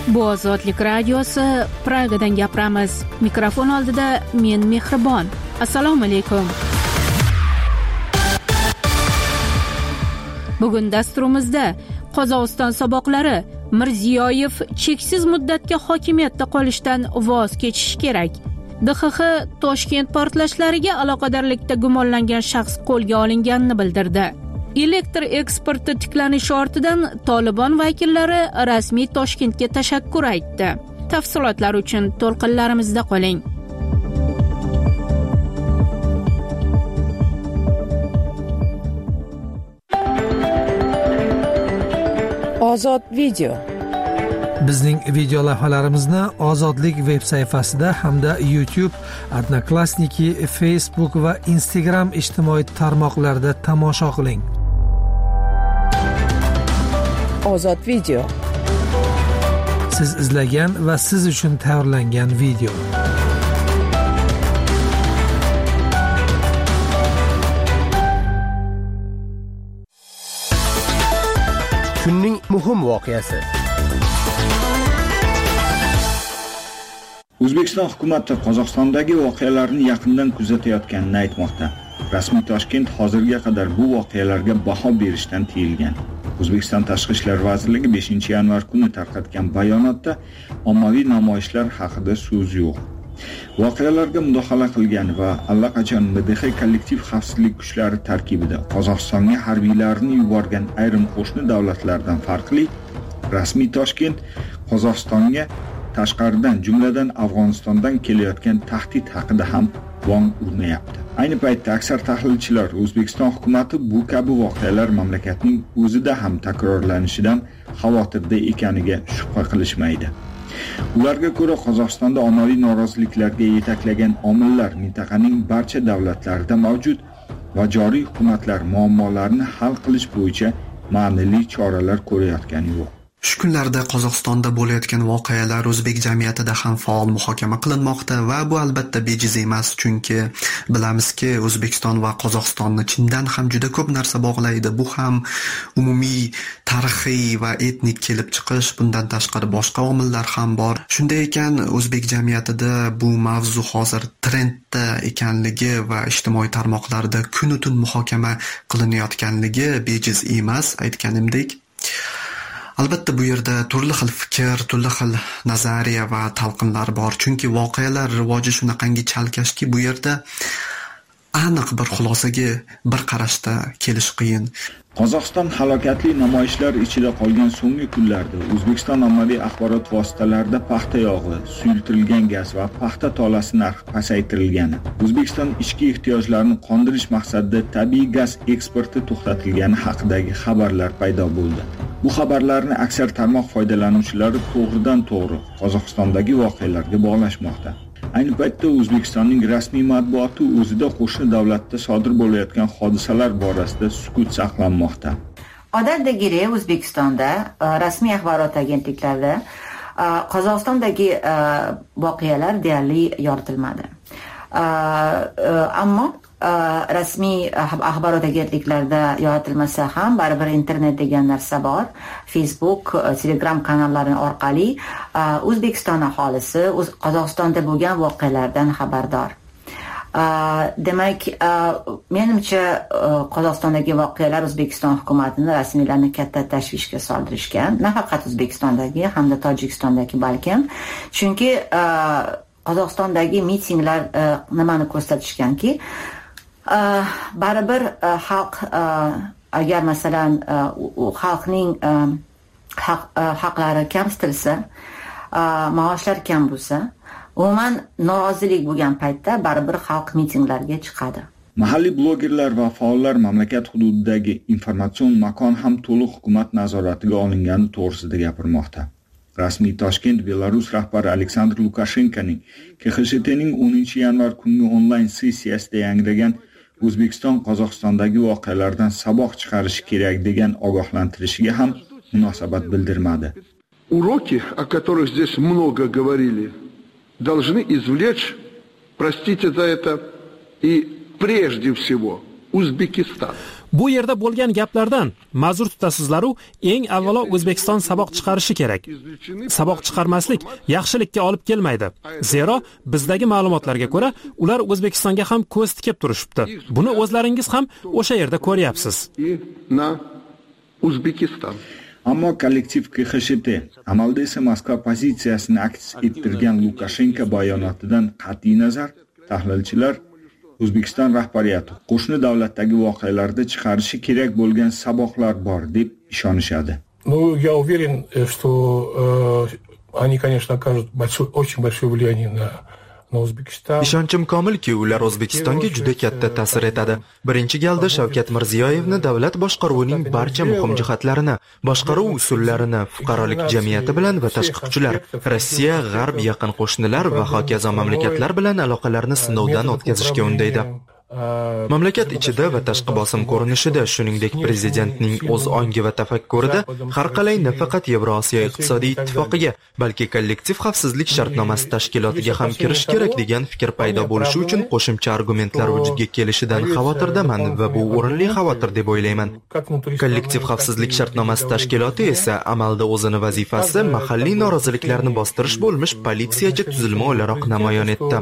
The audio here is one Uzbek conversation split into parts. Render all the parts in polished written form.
Bu Ozodlik radiosi, Pragadan gapiramiz. Mikrofon oldida men Mehribon. Assalomu alaykum. Bugun dasturimizda Qozog'iston saboqlari Mirziyoyev cheksiz muddatga hokimiyatda qolishdan voz kechishi kerak. DXX Toshkent portlashlariga aloqadorlikda gumonlangan shaxs qo'lga olinganini bildirdi. Elektr eksporti tiklanishi ortidan Tolibon vakillari rasmiy Toshkentga tashakkur aytdi. Tafsilotlar uchun to'lqinlarimizda qoling. Ozod video. Bizning video lavhalarimizni Ozodlik veb sayfasida hamda YouTube, Odnoklassniki, Facebook va Instagram ijtimoiy tarmoqlarida tomosha qiling. Ozod video. Siz izlagan va siz uchun tayyorlangan video. Kunning muhim voqeasi. O'zbekiston hukumati Qozog'istondagi voqealarni yaqindan kuzatayotganini aytmoqda. Rasmiy Toshkent hozirga qadar bu voqealarga baho berishdan tiyilgan. O'zbekiston Tashqi ishlar vazirligi 5-yanvar kuni tarqatgan bayonotda ommaviy namoyishlar haqida so'z yo'q. Voqealarga mudohala qilgan va allaqachon MDH kollektiv xavfsizlik kuchlari tarkibida Qozog'istonga harbiylarini yuborgan ayrim qo'shni davlatlardan farqli, rasmiy Toshkent Qozog'istonga tashqaridan, jumladan Afg'onistondan kelayotgan tahdid haqida ham bong urmayapti. Ayni paytda aksar tahlilchilar O'zbekiston hukumatı bu kabi voqealar mamlakatning o'zida ham takrorlanishidan xavotirda ekaniga shubha qilishmaydi. Ularga ko'ra Qozog'istonda ommaviy noroziliklarga yetaklagan omillar mintaqaning barcha davlatlarida mavjud va joriy hukumatlar muammolarni hal qilish bo'yicha ma'nili choralar ko'rayotgani yo'q. Shu kunlarda Qozog'istonda bo'layotgan voqealar o'zbek jamiyatida ham faol muhokama qilinmoqda va bu albatta bejiz emas, chunki bilamizki, O'zbekiston va Qozog'istonni chindan ham juda ko'p narsa bog'laydi. Bu ham umumiy tarixiy va etnik kelib chiqish, bundan tashqari boshqa omillar ham bor. Shunday ekan, o'zbek jamiyatida bu mavzu hozir trendda ekanligi va ijtimoiy tarmoqlarda kun-u-tun muhokama qilinayotganligi bejiz emas, aytganimdek. Albatta bu yerda turli xil fikr, turli xil nazariya va talqinlar bor. Chunki voqealar rivoji shunaqangi chalkashki, bu yerda aniq bir xulosaga bir qarashda kelish qiyin. Qozog'iston halokatli namoyishlar ichida qolgan so'nggi kunlarda O'zbekiston ommaviy axborot vositalarida paxta yog'i, suyultirilgan gaz va paxta tolasi narxi pasaytirilgani, O'zbekiston ichki ehtiyojlarini qondirish maqsadida tabiiy gaz eksporti to'xtatilgani haqidagi xabarlar paydo bo'ldi. Bu xabarlarni aksar tarmoq foydalanuvchilari to'g'ridan-to'g'ri Qozog'istondagi voqealarga bog'lashmoqda. Ayni paytda O'zbekistonning rasmiy matbuoti o'zida qo'shni davlatda sodir bo'layotgan hodisalar borasida sukut saqlanmoqda. Odatdagidek O'zbekistonda rasmiy axborot agentliklarida Qozog'istondagi voqealar deyarli yoritilmadi. Ammo rasmiy axborot agentliklarida yoritilmasa ham baribir internet degan narsa bor. Facebook, Telegram kanallari orqali O'zbekiston aholisi Qozog'istonda bo'lgan voqealardan xabardor. Demak, menimcha Qozog'istondagi voqealar O'zbekiston hukumatini, rasmiylarni katta tashvishga soldirishgan. Nafaqat O'zbekistondagi, hamda Tojikistondagi balkim. Chunki Qozog'istondagi mitinglar nimani ko'rsatishganki, baribir xalq agar masalan xalqning haqlari kamsitilsa, maoshlar kam bo'lsa, umuman norozilik bo'lgan paytda baribir xalq mitinglarga chiqadi. Mahalliy blogerlar va faollar mamlakat hududidagi informatsion makon ham to'liq hukumat nazoratiga olingani to'g'risida gapirmoqda. Rasmiy Toshkent Belarus rahbari Aleksandr Lukashenkoning KXSHTning 10-yanvar kungi onlayn sessiyasida yangragan O'zbekiston Qozog'istondagi voqealardan saboq chiqarish kerak degan ogohlantirishiga ham munosabat bildirmadi. Уроки, о которых здесь много говорили, должны извлечь, простите за это, и прежде всего Uzbekistan. Bu yerda bo'lgan gaplardan ma'zur tutasizlar-u, eng avvalo O'zbekiston saboq chiqarishi kerak. Saboq chiqarmaslik yaxshilikka olib kelmaydi. Zero bizdagi ma'lumotlarga ko'ra, ular O'zbekistonga ham ko'z tikib turishibdi. Buni o'zlaringiz ham o'sha yerda ko'ryapsiz. Ammo kollektiv KXSHT amalda esa Moskva pozitsiyasini aks ettirgan Lukashenko bayonotidan qat'iy nazar tahlilchilar O'zbekiston rahbariyati qo'shni davlatdagi voqealarda chiqarishi kerak bo'lgan saboqlar bor deb ishonishadi. Я уверен, что они, конечно, окажут очень большое влияние на O'zbekiston. Ishonchim komilki, ular O'zbekistonga juda katta ta'sir etadi. Birinchi galda Shavkat Mirziyoyevni davlat boshqaruvining barcha muhim jihatlarini, boshqaruv usullarini fuqarolik jamiyati bilan va tashqi kuchlar, Rossiya, G'arb, yaqin qo'shnilar va hokazo mamlakatlar bilan aloqalarni sinovdan o'tkazishga undaydi. Mamlakat ichida va tashqi bosim ko'rinishida, shuningdek prezidentning o'z ongi va tafakkurida har qalay nafaqat Yevrosiyo iqtisodiy ittifoqiga, balki kollektiv xavfsizlik shartnomasi tashkilotiga ham kirish kerak degan fikr paydo bo'lishi uchun qo'shimcha argumentlar vujudga kelishidan xavotirdaman va bu o'rinli xavotir deb o'ylayman. Kollektiv xavfsizlik shartnomasi tashkiloti esa amalda o'zini vazifasi mahalliy noroziliklarni bostirish bo'lmish politsiyachi tuzilma o'laroq namoyon etdi.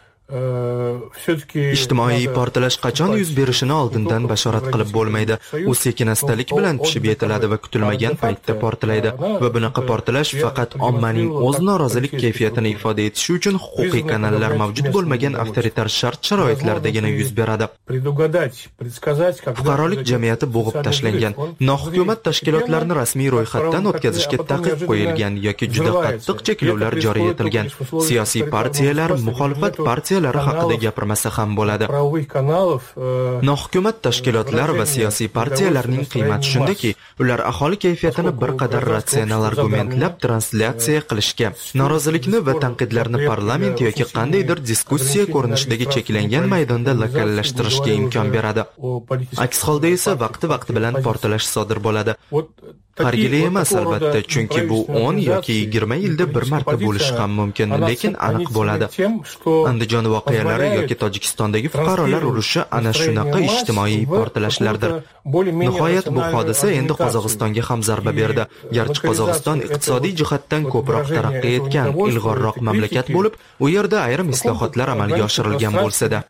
Ijtimoiy portlash qachon yuz berishini oldindan bashorat qilib bo'lmaydi. U sekin-astalik bilan pishib yetiladi va kutilmagan paytda portlaydi. Va bunaqa portlash faqat ommaning o'z norozilik kayfiyatini ifoda etishi uchun huquqiy kanallar mavjud bo'lmagan avtoritar shart-sharoitlardagina yuz beradi. Fuqarolik jamiyati bo'g'ib tashlangan, nohukumat tashkilotlarni rasmiy ro'yxatdan o'tkazishga taqiq qo'yilgan yoki juda qattiq cheklovlar joriy etilgan. Siyosiy partiyalar, muxolifat partiyalari haqida gapirmasa ham bo'ladi. Nohukumat tashkilotlar va siyosiy partiyalarning qiymati shundaki, ular aholi kayfiyatini bir qadar ratsional argumentlab translyatsiya qilishga, norozilikni va tanqidlarni parlament yoki qandaydir diskussiya ko'rinishidagi cheklangan maydonda lokallashtirishga imkon beradi. Aks holda esa vaqti bilan portlash sodir bo'ladi. Har yili emas albatta, chunki bu 10 yoki 20 yilda bir marta bo'lishi ham mumkin, lekin aniq bo'ladi. Andijon voqealari yoki Tojikistondagi fuqarolar urushi ana shunaqa ijtimoiy portlashlardir. Nihoyat bu hodisa endi Qozog'istonga ham zarba berdi. Garchi Qozog'iston iqtisodiy jihatdan ko'proq taraqqiy etgan, ilg'orroq mamlakat bo'lib, u yerda ayrim islohotlar amalga oshirilgan bo'lsa-da.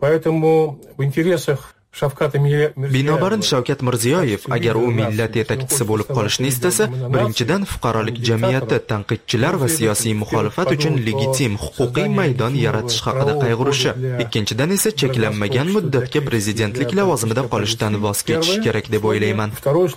Binobarin Shavkat Mirziyoyev agar u millat yetakchisi bo'lib qolishni istasa, birinchidan fuqarolik jamiyati, tanqidchilar va siyosiy muxolifat uchun legitim huquqiy maydon yaratish haqida qayg'urishi, ikkinchidan esa cheklanmagan muddatga prezidentlik lavozimida qolishdan voz kechish kerak deb o'ylayman.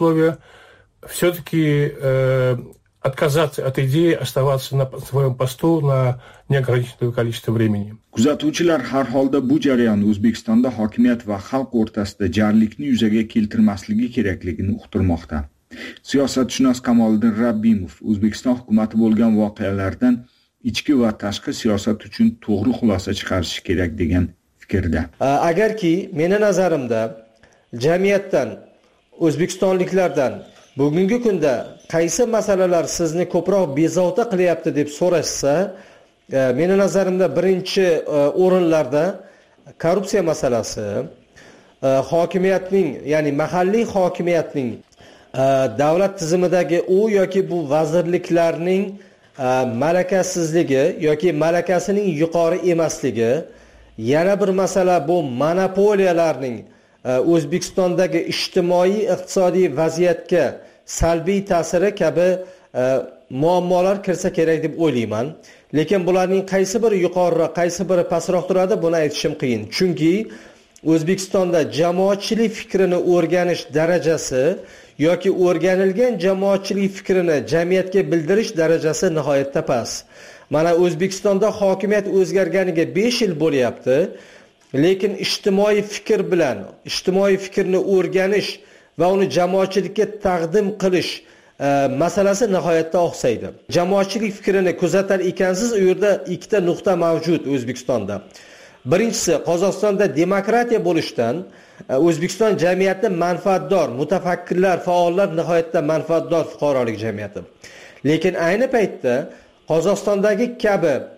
Отказаться от идеи оставаться на своем посту на неограниченное количество времени. Kuzatuvchilar har holda bu jarayon O'zbekistonda hokimiyat va xalq o'rtasida jarlikni yuzaga keltirmasligi kerakligini uqtirmoqda. Siyosatshunos Kamoliddin Rabbimov O'zbekiston hukumati bo'lgan voqealardan ichki va tashqi siyosat uchun to'g'ri xulosa chiqarish kerak degan fikrda. Agarki meni nazarimda jamiyatdan, o'zbekistonliklardan bugungi kunda qaysi masalalar sizni ko'proq bezovta qilyapti deb so'rashsa, meni nazarimda birinchi o'rinlarda korrupsiya masalasi, hokimiyatning, ya'ni mahalliy hokimiyatning davlat tizimidagi u yoki bu vazirliklarning malakasizligi yoki malakasining yuqori emasligi, yana bir masala bu monopoliyalarning O'zbekistondagi ijtimoiy iqtisodiy vaziyatga salbiy ta'siri kabi muammolar kirsa kerak deb o'ylayman. Lekin bularning qaysi biri yuqoriroq, qaysi biri pastroq turadi, buni aytishim qiyin. Chunki O'zbekistonda jamoatchilik fikrini o'rganish darajasi yoki o'rganilgan jamoatchilik fikrini jamiyatga bildirish darajasi nihoyatda past. Mana O'zbekistonda hokimiyat o'zgarganiga 5 yil bo'lyapti. Lekin ijtimoiy fikr bilan, ijtimoiy fikrni o'rganish va uni jamoatchilikka taqdim qilish masalasi nihoyatda oqsaydi. Jamoatchilik fikrini kuzatar ekansiz, u yerda ikkita nuqta mavjud O'zbekistonda. Birinchisi, Qozog'istonda demokratiya bo'lishdan O'zbekiston jamiyati manfaatdor, mutafakkirlar, faollar nihoyatda manfaatdor fuqarolik jamiyati. Lekin ayni paytda Qozog'istondagi kabi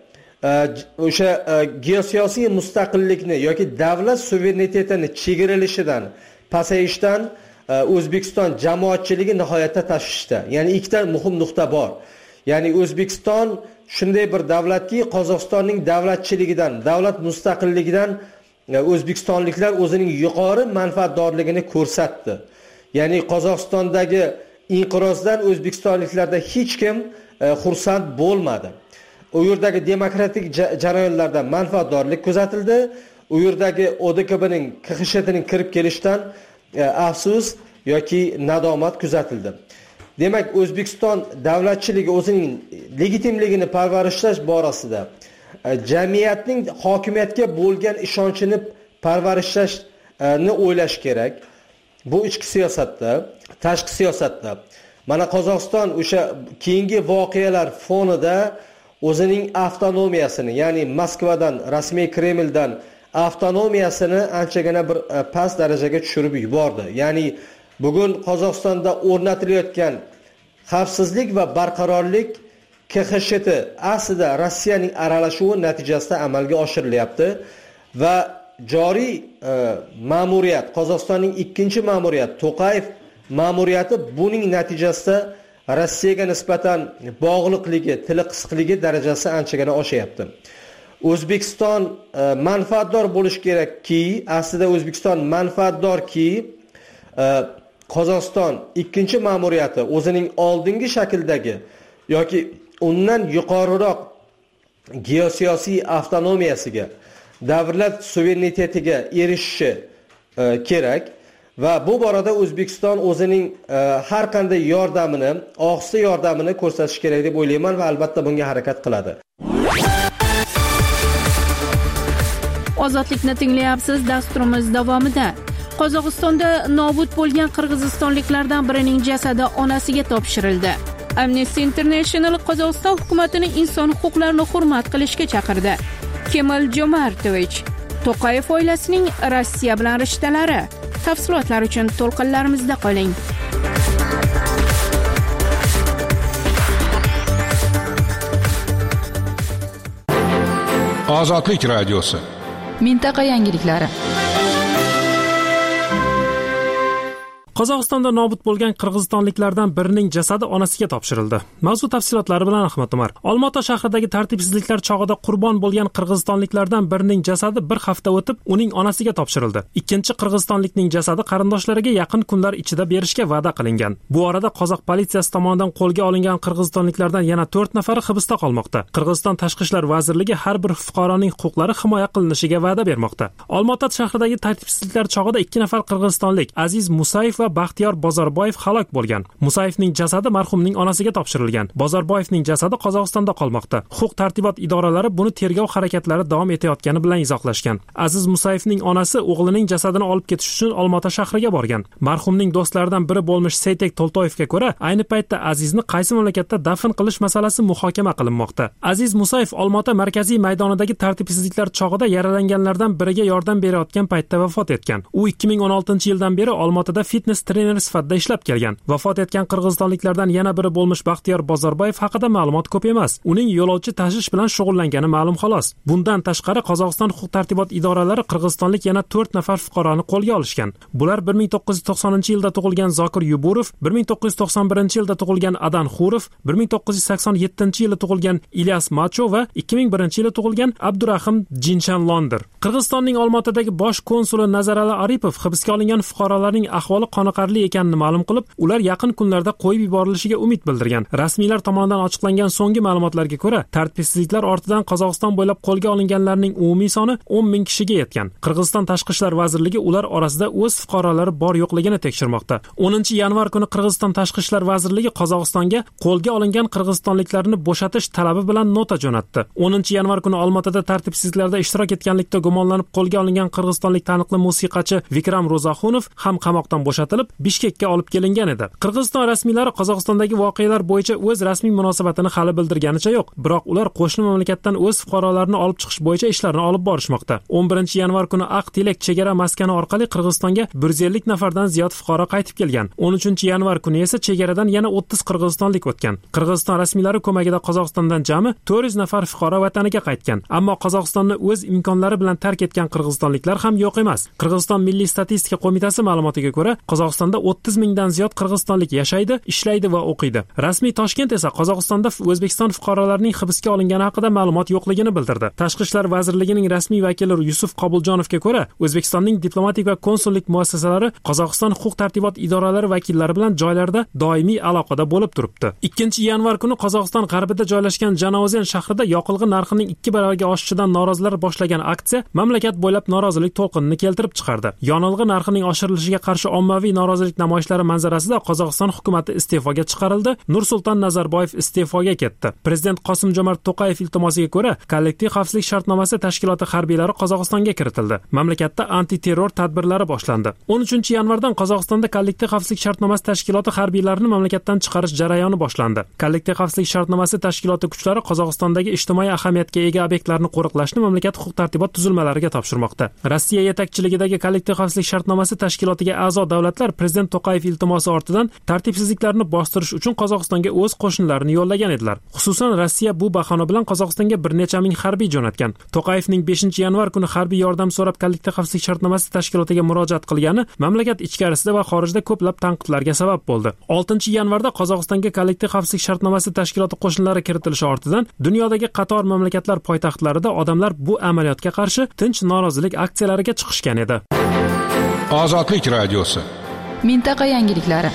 o'sha geosiyosiy mustaqillikni yoki davlat suverenitetini chegaralashidan, pasayishdan O'zbekiston jamoatchiligi nihoyatda tashvishda. Ya'ni ikkita muhim nuqta bor. Ya'ni O'zbekiston shunday bir davlatki, Qozog'istonning davlatchiligidan, davlat mustaqilligidan o'zbekistonliklar o'zining yuqori manfaatdorligini ko'rsatdi. Ya'ni Qozog'istondagi inqirozdan o'zbekistonliklarda hech kim xursand bo'lmadi. U yerdagi demokratik jarayonlardan manfaatdorlik kuzatildi. U yerdagi ODKBning KXSHning kirib kelishidan afsus yoki nadomat kuzatildi. Demak, O'zbekiston davlatchiligi o'zining legitimligini parvarishlash borasida jamiyatning hokimiyatga bo'lgan ishonchini parvarishlashni o'ylash kerak. Bu ichki siyosatda, tashqi siyosatda. Mana Qozog'iston o'sha keyingi voqealar fonida o'zining avtonomiyasini, ya'ni Moskvadan, rasmiy Kremldan avtonomiyasini anchagina bir past darajaga tushirib yubordi. Ya'ni bugun Qozog'istonda o'rnatilayotgan xavfsizlik va barqarorlik KXSHT aslida Rossiyaning aralashuvi natijasida amalga oshirilyapti va joriy ma'muriyat, Qozog'istonning ikkinchi ma'muriyat, To'qayev ma'muriyati buning natijasida Rossiyaga nisbatan bog'liqligi, tili qisqligi darajasi anchagina oshyapti. O'zbekiston manfaatdor bo'lish kerakki, aslida O'zbekiston manfaatdorki, Qozog'iston ikkinchi ma'muriyati o'zining oldingi shakldagi yoki undan yuqoriroq geosiyosiy avtonomiyasiga, davlat suverenitetiga erishishi kerak va bu borada O'zbekiston o'zining har qanday yordamini, og'zaki yordamini ko'rsatish kerak deb o'ylayman va albatta bunga harakat qiladi. Ozodlikni tinglayapsiz. Dasturimiz davomida Qozog'istonda nobud bo'lgan qirg'izistonliklardan birining jasadi onasiga topshirildi. Amnesty International Qozog'iston hukumatini inson huquqlarini hurmat qilishga chaqirdi. Kemal Jo'martovich, To'qayev oilasining Rossiya bilan rishtalari. Tafsilotlar uchun to'lqinlarimizda qoling. Ozodlik radiosi. Mintaqa yangiliklari. Qozog'istonda nobud bo'lgan qirg'izistonliklardan birining jasadi onasiga topshirildi. Mavzu tafsilotlari bilan Ahmad Umar. Olmaota shahridagi tartibsizliklar chog'ida qurbon bo'lgan qirg'izistonliklardan birining jasadi bir hafta o'tib uning onasiga topshirildi. Ikkinchi qirg'izistonlikning jasadi qarindoshlariga yaqin kunlar ichida berishga va'da qilingan. Bu orada qozoq politsiyasi tomonidan qo'lga olingan qirg'izistonliklardan yana 4 nafari hibsda qolmoqda. Qirg'iziston Tashqi ishlar vazirligi har bir fuqaroning huquqlari himoya qilinishiga va'da bermoqda. Olmaota shahridagi tartibsizliklar chog'ida 2 nafar qirg'izistonlik Aziz Musayev va Baxtiyor Bozorboyev halok bo'lgan. Musayevning jasadi marhumning onasiga topshirilgan. Bozorboyevning jasadi Qozog'istonda qolmoqda. Huquq-tartibot idoralari buni tergov harakatlari davom etayotgani bilan izohlashgan. Aziz Musayevning onasi o'g'lining jasadini olib ketish uchun Olmaota shahriga borgan. Marhumning do'stlaridan biri bo'lmish Seytek Toltoyevga ko'ra, ayni paytda Azizni qaysi mamlakatda dafn qilish masalasi muhokama qilinmoqda. Aziz Musayev Olmaota markaziy maydonidagi tartibsizliklar chog'ida yaralanganlardan biriga yordam berayotgan paytda vafot etgan. U 2016-yildan beri Olmaotada fitness trener sifatida ishlab kelgan. Vafot etgan qirg'izistonliklardan yana biri bo'lmish Baxtiyor Bozorboyev haqida ma'lumot ko'p emas. Uning yo'lovchi tashish bilan shug'ullangani ma'lum xolos. Bundan tashqari Qozog'iston huquq-tartibot idoralari qirg'izistonlik yana 4 nafar fuqaroni qo'lga olishgan. Bular 1990-yilda tug'ilgan Zokir Yuburov, 1991-yilda tug'ilgan Adan Xurov, 1987-yilda tug'ilgan Ilyas Macho va 2001-yilda tug'ilgan Abdurahim Jinshanlondir. Qirg'izistonning Olmaotadagi bosh konsuli Nazarali Aripov hibsga olingan fuqarolarning ahvoli qoniqarli ekanini ma'lum qilib, ular yaqin kunlarda qo'yib yuborilishiga umid bildirgan. Rasmiylar tomonidan ochiqlangan so'nggi ma'lumotlarga ko'ra, tartibsizliklar ortidan Qozog'iston bo'ylab qo'lga olinganlarning umumiy soni 10 ming kishiga yetgan. Qirg'iziston Tashqi ishlar vazirligi ular orasida o'z fuqarolari bor yo'qligini tekshirmoqda. 10-yanvar kuni Qirg'iziston Tashqi ishlar vazirligi Qozog'istonga qo'lga olingan qirg'izistonliklarni bo'shatish talabi bilan nota jo'natdi. 10-yanvar kuni Olmaotada tartibsizliklarda ishtirok etganlikda gumonlanib qo'lga olingan qirg'izistonlik taniqli musiqachi Vikram Ro'zaxunov ham qamoqdan bo'shatildi tarqatilib Bishkekka olib kelingan edi. Qirg'iziston rasmiylari Qozog'istondagi voqealar bo'yicha o'z rasmiy munosabatini hali bildirganicha yo'q, biroq ular qo'shni mamlakatdan o'z fuqarolarini olib chiqish bo'yicha ishlarni olib borishmoqda. 11-yanvar kuni Aqtilek chegara maskani orqali Qirg'izistonga 150 nafardan ziyod fuqaro qaytib kelgan. 13-yanvar kuni esa chegaradan yana 30 qirg'izistonlik o'tgan. Qirg'iziston rasmiylari ko'magida Qozog'istondan jami 400 nafar fuqaro vataniga qaytgan. Ammo Qozog'istonni o'z imkonlari bilan tark etgan qirg'izistonliklar ham yo'q emas. Qirg'iziston Milliy statistika qo'mitasi ma'lumotiga ko'ra, Qozog'istonda 30 mingdan ziyod qirg'izistonlik yashaydi, ishlaydi va o'qiydi. Rasmiy Toshkent esa Qozog'istonda O'zbekiston fuqarolarining hibsga olingani haqida ma'lumot yo'qligini bildirdi. Tashqi ishlar vazirligining rasmiy vakili Yusuf Qobuljonovga ko'ra, O'zbekistonning diplomatik va konsullik muassasalari Qozog'iston huquq-tartibot idoralari vakillari bilan joylarda doimiy aloqada bo'lib turibdi. 2-yanvar kuni Qozog'iston g'arbida joylashgan Janozen shahrida yoqilg'i narxining 2 baravarga oshishidan norozilar boshlagan aksiya mamlakat bo'ylab norozilik to'lqinini keltirib chiqardi. Yonilg'i narxining oshirilishiga qarshi ommaviy norozilik namoyishlari manzarasida Qozog'iston hukumatı iste'foga chiqarildi. Nursulton Nazarboyev iste'foga ketdi. Prezident Qosim-Jomart To'qayev iltimosiga ko'ra, kollektiv xavfsizlik shartnomasi tashkiloti harbiylari Qozog'istonga kiritildi. Mamlakatda antiterror tadbirlari boshlandi. 13-yanvardan Qozog'istonda kollektiv xavfsizlik shartnomasi tashkiloti harbiylarini mamlakatdan chiqarish jarayoni boshlandi. Kollektiv xavfsizlik shartnomasi tashkiloti kuchlari Qozog'istondagi ijtimoiy ahamiyatga ega obyektlarni qo'riqlashni mamlakat huquq-tartibot tuzilmalariga topshirmoqda. Rossiya yetakchiligidagi kollektiv xavfsizlik shartnomasi tashkilotiga a'zo davlatlar prezident To'qayev iltimosi ortidan tartibsizliklarni bostirish uchun Qozog'istonga o'z qo'shinlarini yo'llagan edilar. Xususan Rossiya bu bahona bilan Qozog'istonga bir necha ming harbiy jo'natgan. To'qayevning 5-yanvar kuni harbiy yordam so'rab kollektiv xavfsizlik shartnomasi tashkilotiga murojaat qilgani mamlakat ichkarisida va xorijda ko'plab tanqidlarga sabab bo'ldi. 6-yanvarda Qozog'istonga kollektiv xavfsizlik shartnomasi tashkiloti qo'shinlari kiritilishi ortidan dunyodagi qator mamlakatlar poytaxtlarida odamlar bu amaliyotga qarshi tinch norozilik aksiyalariga chiqishgan edi. Ozodlik radiosi. Mintaqa yangiliklari.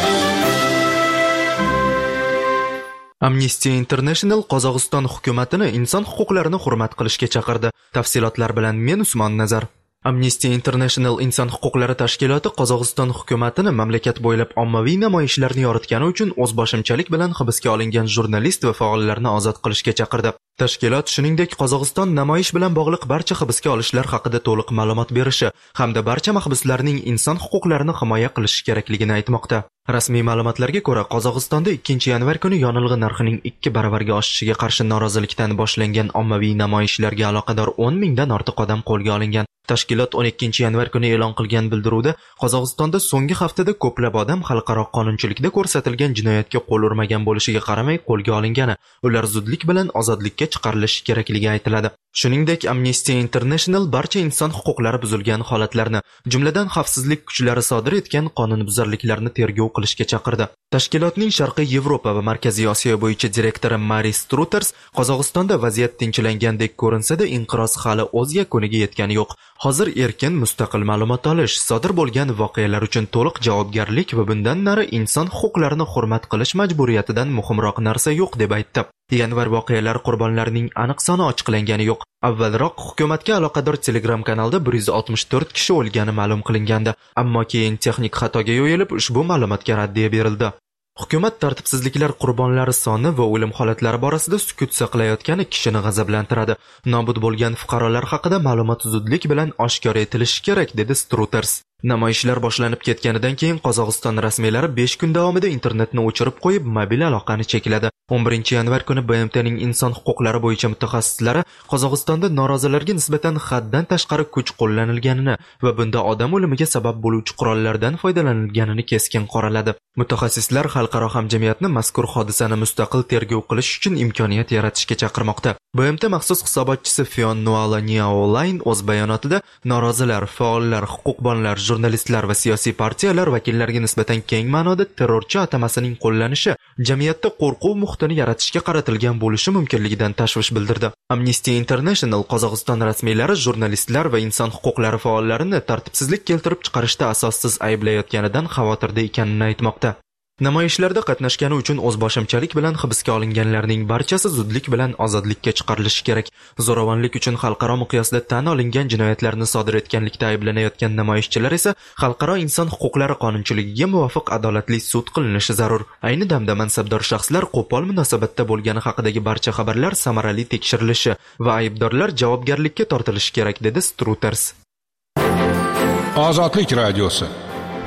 Amnesty International Qozog'iston hukumatini inson huquqlarini hurmat qilishga chaqirdi. Tafsilotlar bilan men Usmon Nazar. Amnesty International inson huquqlari tashkiloti Qozog'iston hukumatini mamlakat bo'ylab ommaviy namoyishlarni yoritgani uchun o'zboshimchalik bilan hibsga olingan jurnalist va faollarni ozod qilishga chaqirdi. Tashkilot shuningdek Qozog'iston namoyish bilan bog'liq barcha hibsga olishlar haqida to'liq ma'lumot berishi hamda barcha mahbuslarning inson huquqlarini himoya qilishi kerakligini aytmoqda. Rasmiy ma'lumotlarga ko'ra, Qozog'istonda 2-yanvar kuni yonilg'i narxining 2 baravarga oshishiga qarshi norozilikdan boshlangan ommaviy namoyishlarga aloqador 10 mingdan ortiq odam qo'lga olingan. Tashkilot 12-yanvar kuni e'lon qilgan bildiruvda Qozog'istonda so'nggi haftada ko'plab odam xalqaro qonunchilikda ko'rsatilgan jinoyatga qo'l urmagan bo'lishiga qaramay qo'lga olingani, ular zudlik bilan ozodlikka chiqarilishi kerakligi aytiladi. Shuningdek, Amnesty International barcha inson huquqlari buzilgan holatlarni, jumladan xavfsizlik kuchlari sodir etgan qonunbuzarliklarni tergov qilishga chaqirdi. Tashkilotning Sharqiy Yevropa va Markaziy Osiyo bo'yicha direktori Maris Struters Qozog'istonda vaziyat tinchlangandek ko'rinsa-da, inqiroz hali o'z yakuniga yetgani yo'q. Hozir erkin, mustaqil ma'lumot olish, sodir bo'lgan voqealar uchun to'liq javobgarlik va bundan nari inson huquqlarini hurmat qilish majburiyatidan muhimroq narsa yo'q deb aytdi. Yanvar voqealar qurbonlarining aniq soni ochiqlangani yo'q. Avvalroq hukumatga aloqador Telegram kanalda 164 kishi o'lgani ma'lum qilingandi, ammo keyin texnik xatoga yo'yilib ushbu ma'lumotga raddiya berildi. Hukumat tartibsizliklar qurbonlari soni va o'lim holatlari borasida sukut saqlayotgani kishini g'azablantiradi. Nobud bo'lgan fuqarolar haqida ma'lumot zudlik bilan oshkor etilishi kerak, dedi Struters. Namoyishlar boshlanib ketganidan keyin Qozog'iston rasmiylari 5 kun davomida internetni o'chirib qo'yib, mobil aloqani chekladi. 11-yanvar kuni BMTning inson huquqlari bo'yicha mutaxassislari Qozog'istonda norozilarga nisbatan haddan tashqari kuch qo'llanilganini va bunda odam o'limiga sabab bo'luvchi qurollardan foydalanilganini keskin qoraladi. Mutaxassislar xalqaro hamjamiyatni mazkur hodisani mustaqil tergov qilish uchun imkoniyat yaratishga chaqirmoqda. BMT maxsus hisobotchisi Fion Nuala Niaolayn o'z bayonotida norozilar, faollar, huquqbonlar, jurnalistlar va siyosiy partiyalar vakillariga nisbatan keng ma'noda terrorchi atamasining qo'llanishi jamiyatda qo'rquv muhitini yaratishga qaratilgan bo'lishi mumkinligidan tashvish bildirdi. Amnesty International Qozog'iston rasmiylari jurnalistlar va inson huquqlari faollarini tartibsizlik keltirib chiqarishda asossiz ayblayotganidan xavotirda ekanini aytmoqda. Namoyishlarda qatnashgani uchun o'zboshimchalik bilan hibsga olinganlarning barchasi zudlik bilan ozodlikka chiqarilishi kerak. Zo'ravonlik uchun xalqaro miqyosda tan olingan jinoyatlarni sodir etganlikda ayblanayotgan namoyishchilar esa xalqaro inson huquqlari qonunchiligiga muvofiq adolatli sud qilinishi zarur. Ayni damda mansabdor shaxslar qo'pol munosabatda bo'lgani haqidagi barcha xabarlar samarali tekshirilishi va aybdorlar javobgarlikka tortilishi kerak, dedi Struters. Ozodlik radiosi.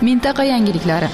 Mintaqa yangiliklari.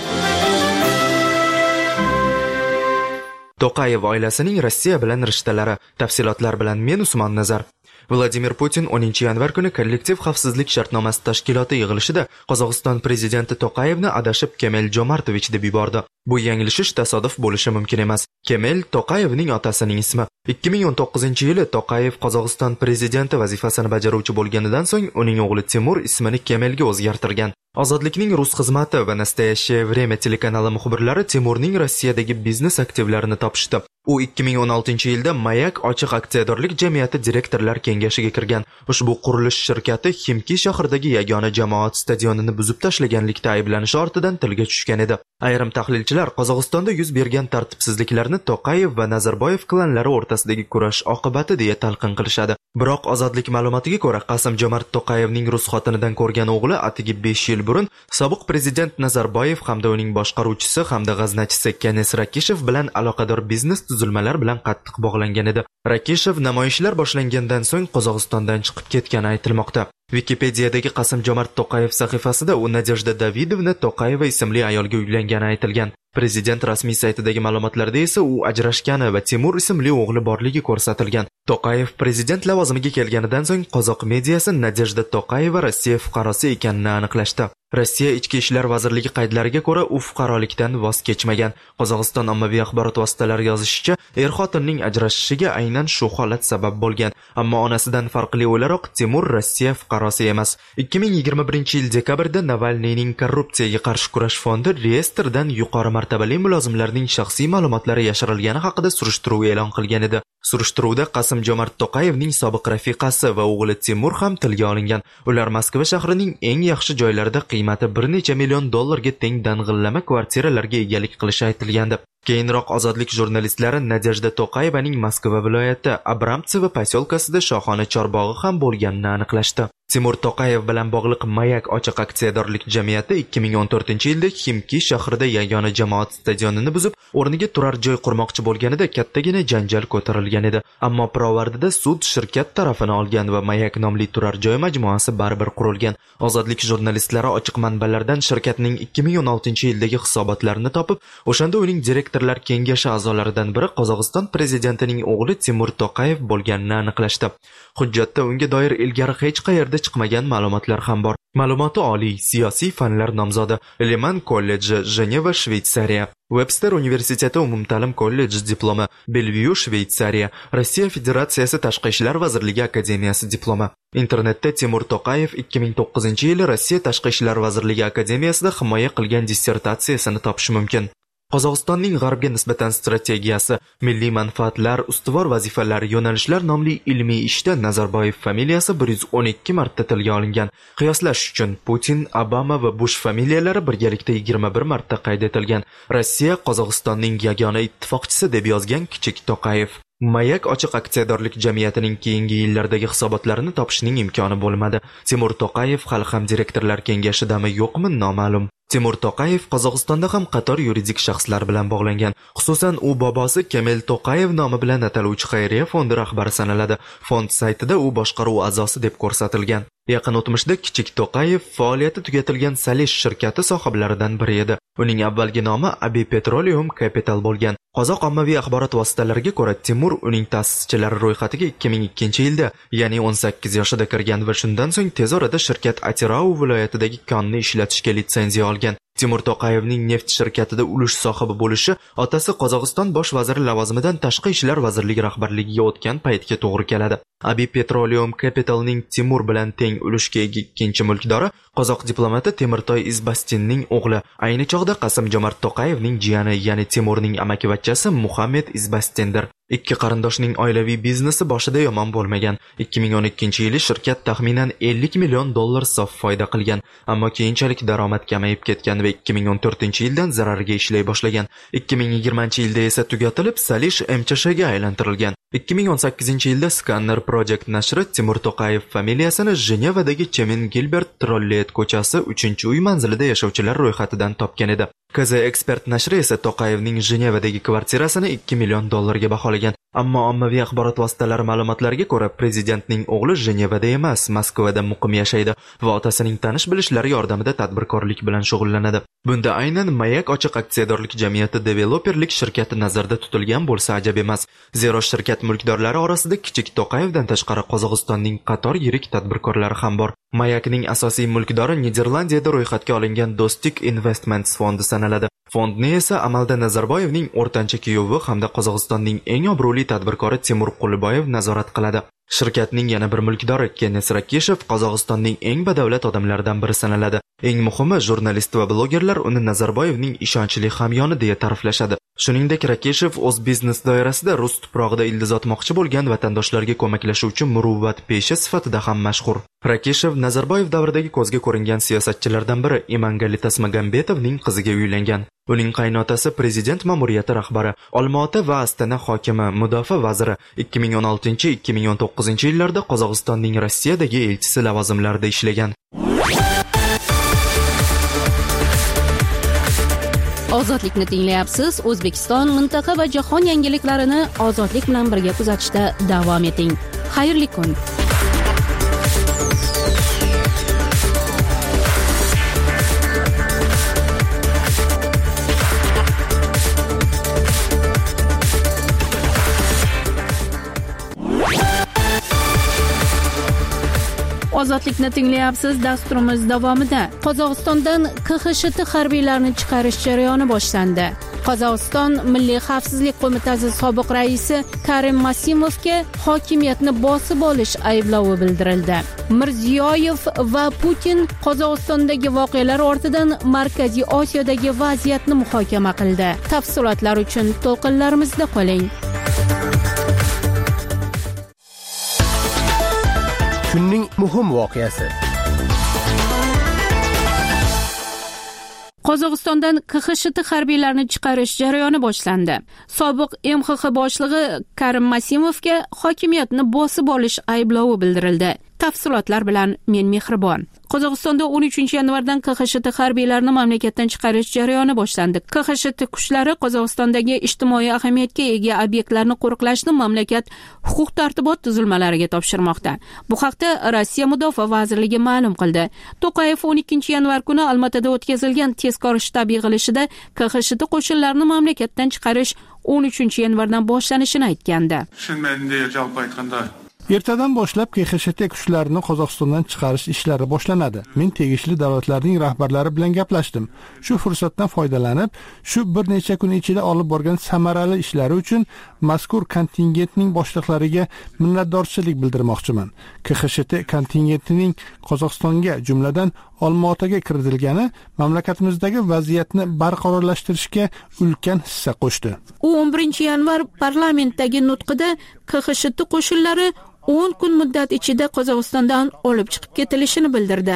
To'qayev oilasining Rossiya bilan rishtalari. Tafsilotlar bilan men Usmon Nazar. Vladimir Putin 10 yanvar kuni kollektiv xavfsizlik shartnomasi tashkiloti yig'ilishida Qozog'iston prezidenti To'qayevni adashib Kemel Jomartovich deb yubordi. Bu yanglishish tasodif bo'lishi mumkin emas. Kemel To'qayevning otasining ismi. 2019-yili To'qayev Qozog'iston prezidenti vazifasini bajaruvchi bo'lganidan so'ng uning o'g'li Timur ismini Kemelga o'zgartirgan. Ozodlikning rus xizmati va Nastoящее время telekanali muxbirlari Timurning Rossiyadagi biznes aktivlarini topishdi. U 2016-yilda Mayak ochiq aksiyadorlik jamiyati direktorlar kengashiga kirgan. Ushbu qurilish shirkati Ximki shahridagi yagona jamoat stadionini buzib tashlaganlikda ayblanishi ortidan tilga tushgan edi. Ayrim tahlilchilar Qozog'istonda yuz bergan tartibsizliklarni To'qayev va Nazarboyev klanlari o'rtasidagi kurash oqibati deya talqin qilishadi. Biroq ozodlik ma'lumotiga ko'ra, Qasim-Jomart To'qayevning rus xotinidan ko'rgan o'g'li atigi 5 yil burun sobiq prezident Nazarboyev hamda uning boshqaruvchisi hamda g'aznachisi Kenes Rakishev bilan aloqador biznes tuzilmalar bilan qattiq bog'langan edi. Rakishev namoyishlar boshlangandan so'ng Qozog'istondan chiqib ketgani aytilmoqda. Wikipediyadagi Qasim-Jomart To'qayev sahifasida u Nadejda Davidovna To'qayeva ismli ayolga uylangani aytilgan. Prezident rasmiy saytidagi ma'lumotlarda esa u ajrashgani va Timur ismli o'g'li borligi ko'rsatilgan. To'qayev prezident lavozimiga kelganidan so'ng qozoq mediasi Nadejda To'qayeva Rossiya fuqarosi ekanini aniqlashdi. Rossiya Ichki ishlar vazirligi qaydlariga ko'ra, u fuqarolikdan voz kechmagan. Qozog'iston ommaviy axborot vositalari yozishicha, er-xotinning ajrashishiga aynan shu holat sabab bo'lgan. Ammo onasidan farqli o'laroq Timur Rossiya fuqarosi emas. 2021-yil dekabrda Navalniyning korrupsiyaga qarshi kurash fondi reyestrdan yuqori martabali mulozimlarning shaxsiy ma'lumotlari yashirilgani haqida surishtiruv e'lon qilgan edi. Surishtiruvda Qasim-Jomart To'qayevning sobiq rafiqasi va o'g'li Timur ham tilga olingan. Ular Moskva shahrining eng yaxshi joylarida qiymati bir necha million dollarga teng dang'illama kvartiralarga egalik qilishi aytilgandi. Keyinroq ozodlik jurnalistlari Nadejda To'qayevaning Moskva viloyati Abramtsevo posyolkasida shohona chorbog'i ham bo'lganini aniqlashdi. Timur To'qayev bilan bog'liq Mayak ochiq aksiyadorlik jamiyati 2014-yilda Ximki shahrida yagona jamoat stadionini buzib, o'rniga turar joy qurmoqchi bo'lganida kattagina janjal ko'tarilgan edi. Ammo pirovardida sud shirkat tarafini olgan va Mayak nomli turar joy majmuasi baribir qurilgan. Ozodlik jurnalistlari ochiq manbalardan shirkatning 2016-yildagi hisobotlarini topib, o'shanda uning direktorlar kengashi a'zolaridan biri Qozog'iston prezidentining o'g'li Timur To'qayev bo'lganini aniqlashdi. Hujjatda unga doir ilgari hech qayerda chiqmagan ma'lumotlar ham bor. Ma'lumoti oliy, siyosiy fanlar nomzodi, Leman kolleji, Jeneva, Shveysariya, Webster universiteti umumta'lim kolleji diplomi, Bellevue, Shveysariya, Rossiya Federatsiyasi Tashqi ishlar vazirligi akademiyasi diplomi. Internetda Timur To'qayev 2009-yili Rossiya Tashqi ishlar vazirligi akademiyasida himoya qilgan dissertatsiyasini topish mumkin. Qozog'istonning g'arbga nisbatan strategiyasi, milliy manfaatlar, ustuvor vazifalar, yo'nalishlar nomli ilmiy ishda Nazarboyev familiyasi 112 marta tilga olingan. Qiyoslash uchun Putin, Obama va Bush familiyalari birgalikda 21 marta qayd etilgan. Rossiya Qozog'istonning yagona ittifoqchisi deb yozgan kichik To'qayev. Mayak ochiq aksiyadorlik jamiyatining keyingi yillardagi hisobotlarini topishning imkoni bo'lmadi. Timur To'qayev hali ham direktorlar kengashidami yo'qmi noma'lum. Timur To'qayev Qozog'istonda ham qator yuridik shaxslar bilan bog'langan. Xususan, u bobosi Kemel To'qayev nomi bilan ataluvchi xayriya fondi rahbari sanaladi. Fond saytida u boshqaruv a'zosi deb ko'rsatilgan. Yaqin o'tmishda kichik To'qayev faoliyati tugatilgan Salish shirkati sohiblaridan biri edi. Uning avvalgi nomi Abi Petroleum Capital bo'lgan. Qozoq ommaviy axborot vositalariga ko'ra, Timur uning ta'sischilari ro'yxatiga 2002-yilda, ya'ni 18 yoshida kirgan va shundan so'ng tez orada shirkat Atirau viloyatidagi konni ishlatishga litsenziya olgan. Timur To'qayevning neft shirkatida ulush sohibi bo'lishi otasi Qozog'iston bosh vaziri lavozimidan Tashqi ishlar vazirligi rahbarligiga o'tgan paytga to'g'ri keladi. Abi Petroleum Capitalning Timur bilan teng ulushga ega ikkinchi mulkdori qozoq diplomati Temirtoy Izbastinning o'g'li, ayni chog'da Qasim-Jomart To'qayevning jiyani, ya'ni Timurning amakivachchasi Muhammad Izbastindir. Ikki qarindoshning oilaviy biznesi boshida yomon bo'lmagan. 2012-yili shirkat taxminan 50 million dollar sof foyda qilgan, ammo keyinchalik daromad kamayib ketgan va 2014-yildan zararga ishlay boshlagan. 2020-yilda esa tugatilib, Salish MCHga aylantirilgan. 2018-yilda Scanner Project nashri Timur To'qayev familiyasini Jenevadagi Chemin Gilbert Trollet ko'chasi 3-uy manzilida yashovchilar ro'yxatidan topgan edi. KZ Expert nashri esa To'qayevning Jenevadagi kvartirasini $2 million baholagan. Ammo ommaviy axborot vositalari ma'lumotlariga ko'ra, prezidentning o'g'li Jenevada emas, Moskvada muqim yashaydi va otasining tanish-bilishlari yordamida tadbirkorlik bilan shug'ullanadi. Bunda aynan Mayak ochiq aksiyadorlik jamiyati developerlik shirkati nazarda tutilgan bo'lsa ajab emas. Zero shirkat mulkdorlari orasida kichik To'qayevdan tashqari Qozog'istonning qator yirik tadbirkorlari ham bor. Mayakning asosiy mulkdori Niderlandiyada ro'yxatga olingan Dostik Investments fondi sanaladi. Fondni esa amalda Nazarboyevning o'rtancha kuyovi hamda Qozog'istonning eng obro'li tadbirkori Timur Quliboyev nazorat qiladi. Shirkatning yana bir mulkdori Kenes Rakeshev Qozog'istonning eng badavlat odamlaridan biri sanaladi. Eng muhimi, jurnalist va blogerlar uni Nazarboyevning ishonchli hamyoni deya ta'riflashadi. Shuningdek, Rakeshev o'z biznes doirasida rus tuprog'ida ildiz otmoqchi bo'lgan vatandoshlarga ko'maklashuvchi muruvvat pesha sifatida ham mashhur. Rakeshev Nazarboyev davridagi ko'zga ko'ringan siyosatchilardan biri Imangali Tasmagambetovning qiziga uylangan. Uning qaynotasi prezident ma'muriyati rahbari, Olmaota va Astana hokimi, mudofaa vaziri, 2016-2019 yillarda Qozog'istonning Rossiyadagi elchisi lavozimlarida ishlagan. Ozodlikni tinglayapsiz. O'zbekiston, mintaqa va jahon yangiliklarini ozodlik bilan birga kuzatishda davom eting. Xayrli kun. Ozodlikni tinglayapsiz. Dasturimiz davomida Qozog'istondan KXSHT harbiylarini chiqarish jarayoni boshlandi. Qozog'iston Milliy xavfsizlik qo'mitasi sobiq raisi Karim Masimovga hokimiyatni bosib olish ayblovi bildirildi. Mirziyoyev va Putin Qozog'istondagi voqealar ortidan Markaziy Osiyodagi vaziyatni muhokama qildi. Tafsilotlar uchun to'lqinlarimizda qoling. Kunning muhim voqeasi. Qozog'istondan KXSHT harbiylarini chiqarish jarayoni boshlandi. Sobiq MXX boshlig'i Karim Masimovga hokimiyatni bosib olish ayblovi bildirildi. Tafsilotlar bilan men Mehribon. Qozog'istonda 13 yanvardan KXSHT harbiylarini mamlakatdan chiqarish jarayoni boshlandi. KXSHT kuchlari Qozog'istondagi ijtimoiy ahamiyatga ega obyektlarni qo'riqlashni mamlakat huquq-tartibot tuzilmalariga topshirmoqda. Bu haqda Rossiya Mudofaa vazirligi ma'lum qildi. To'qayev 12 yanvar kuni Olmaotada o'tkazilgan tezkor shtab yig'ilishida KXSHT qo'shinlarini mamlakatdan chiqarish 13 yanvardan boshlanishini aytgandi. Ertadan boshlab KXSHT kuchlarini Qozog'istondan chiqarish ishlari boshlanadi. Men tegishli davlatlarning rahbarlari bilan gaplashdim. Shu fursatdan foydalanib, shu bir necha kun ichida olib borgan samarali ishlari uchun mazkur kontingentning boshliqlariga minnatdorchilik bildirmoqchiman. KXSHT kontingentining Qozog'istonga, jumladan Olmaotaga kiritilgani mamlakatimizdagi vaziyatni barqarorlashtirishga ulkan hissa qo'shdi. U 11 yanvar parlamentdagi nutqida KXSHT qo'shinlari 10 kun muddat ichida Qozog'istondan olib chiqib ketilishini bildirdi.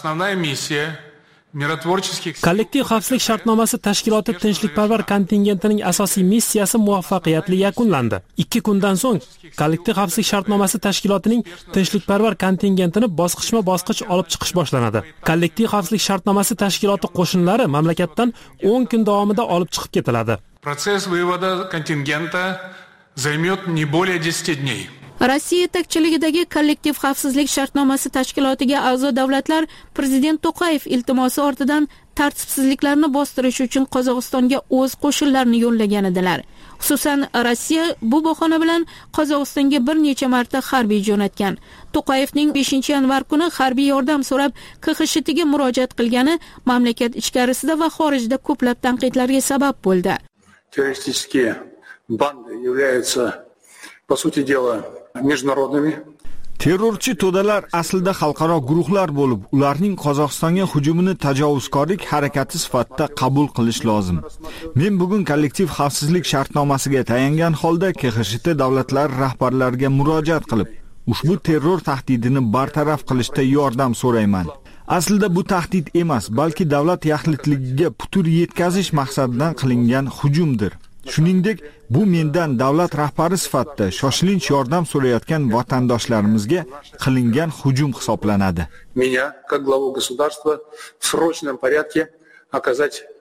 Kollektiv xavfsizlik shartnomasi tashkiloti tinchlikparvar kontingentining asosiy missiyasi muvaffaqiyatli yakunlandi. 2 kundan so'ng kollektiv xavfsizlik shartnomasi tashkilotining tinchlikparvar kontingentini bosqichma-bosqich olib chiqish boshlanadi. Kollektiv xavfsizlik shartnomasi tashkiloti qo'shinlari mamlakatdan 10 kun davomida olib chiqib ketiladi. Protsess вывода контингента займет не более 10 дней. Rossiya yetakchiligidagi kollektiv xavfsizlik shartnomasi tashkilotiga a'zo davlatlar prezident To'qayev iltimosi ortidan tartibsizliklarni bostirish uchun Qozog'istonga o'z qo'shinlarini yo'llagan edilar. Xususan, Rossiya bu bahona bilan Qozog'istonga bir necha marta harbiy jo'natgan. To'qayevning 5 yanvar kuni harbiy yordam so'rab KXSHTga murojaat qilgani mamlakat ichkarisida va xorijda ko'plab tanqidlarga sabab bo'ldi. Terroristik banды являются, по сути дела, международными. Terrorchi to'dalar aslida xalqaro guruhlar bo'lib, ularning Qozog'istonga hujumini tajovuzkorlik harakati sifatida qabul qilish lozim. Men bugun kollektiv xavfsizlik shartnomasiga tayangan holda KXSHT davlatlari rahbarlariga murojaat qilib, ushbu terror tahdidini bartaraf qilishda yordam so'rayman. Aslida bu tahdid emas, balki davlat yaxlitligiga putur yetkazish maqsadidan qilingan hujumdir. Shuningdek, bu mendan davlat rahbari sifatida shoshilinch yordam so'rayotgan vatandoshlarimizga qilingan hujum hisoblanadi. Меня, как главу государства, в срочном порядке оказать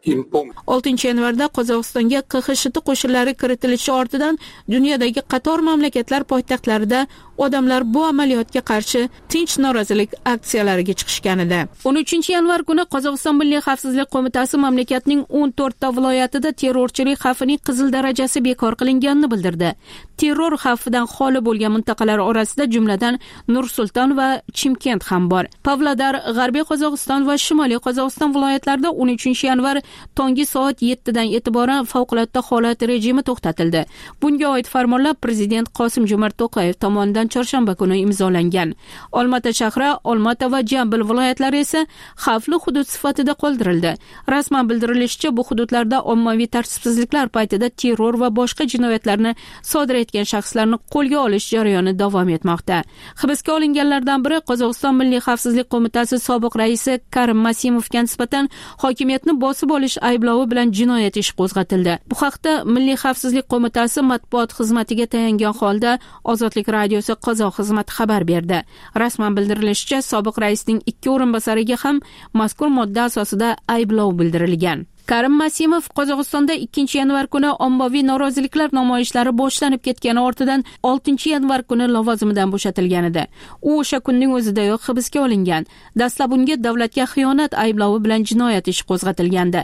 6 yanvarda Qozog'istonga QXSHT qo'shinlari kiritilishi ortidan dunyodagi qator mamlakatlar poytaxtlarida odamlar bu amaliyotga qarshi tinch norozilik aksiyalariga chiqishgan edi. 13 yanvar kuni Qozog'iston Milliy xavfsizlik qo'mitasi mamlakatning 14 ta viloyatida terrorchilik xavfining qizil darajasi bekor qilinganini bildirdi. Terror xavfidan xoli bo'lgan mintaqalar orasida jumladan Nur-Sulton va Chimkent ham bor. Pavlodar, G'arbiy Qozog'iston va Shimoliy Qozog'iston viloyatlarida 13 yanvar tongi soat 7 dan e'tiboran favqulodda holat rejimi to'xtatildi. Bunga oid farmonlar prezident Qosim-Jomart To'qayev tomonidan chorshanba kuni imzolangan. Olmaota shahri, Olmaota va Jambil viloyatlari esa xavfli hudud sifatida qoldirildi. Rasman bildirilishicha, bu hududlarda ommaviy tartibsizliklar paytida terror va boshqa jinoyatlarni sodir etgan shaxslarni qo'lga olish jarayoni davom etmoqda. Hibsga olinganlardan biri Qozog'iston Milliy xavfsizlik qo'mitasi sobiq raisi Karim Masimovga nisbatan hokimiyatni bosib olish ayblovi bilan jinoyat ishi qo'zg'atildi. Bu haqda Milliy xavfsizlik qo'mitasi matbuot xizmatiga tayangan holda Ozodlik radiosi Qozoq xizmati xabar berdi. Rasman bildirilishicha, sobiq raisning 2 o'rinbosariga ham mazkur modda asosida ayblov bildirilgan. Karim Masimov Qozog'istonda 2 yanvar kuni ommaviy noroziliklar namoyishlari boshlanib ketgani ortidan 6 yanvar kuni lavozimidan bo'shatilgan edi. U o'sha kunning o'zidayoq hibsga olingan. Dastlab unga davlatga xiyonat ayblovi bilan jinoyat ishi qo'zg'atilgandi.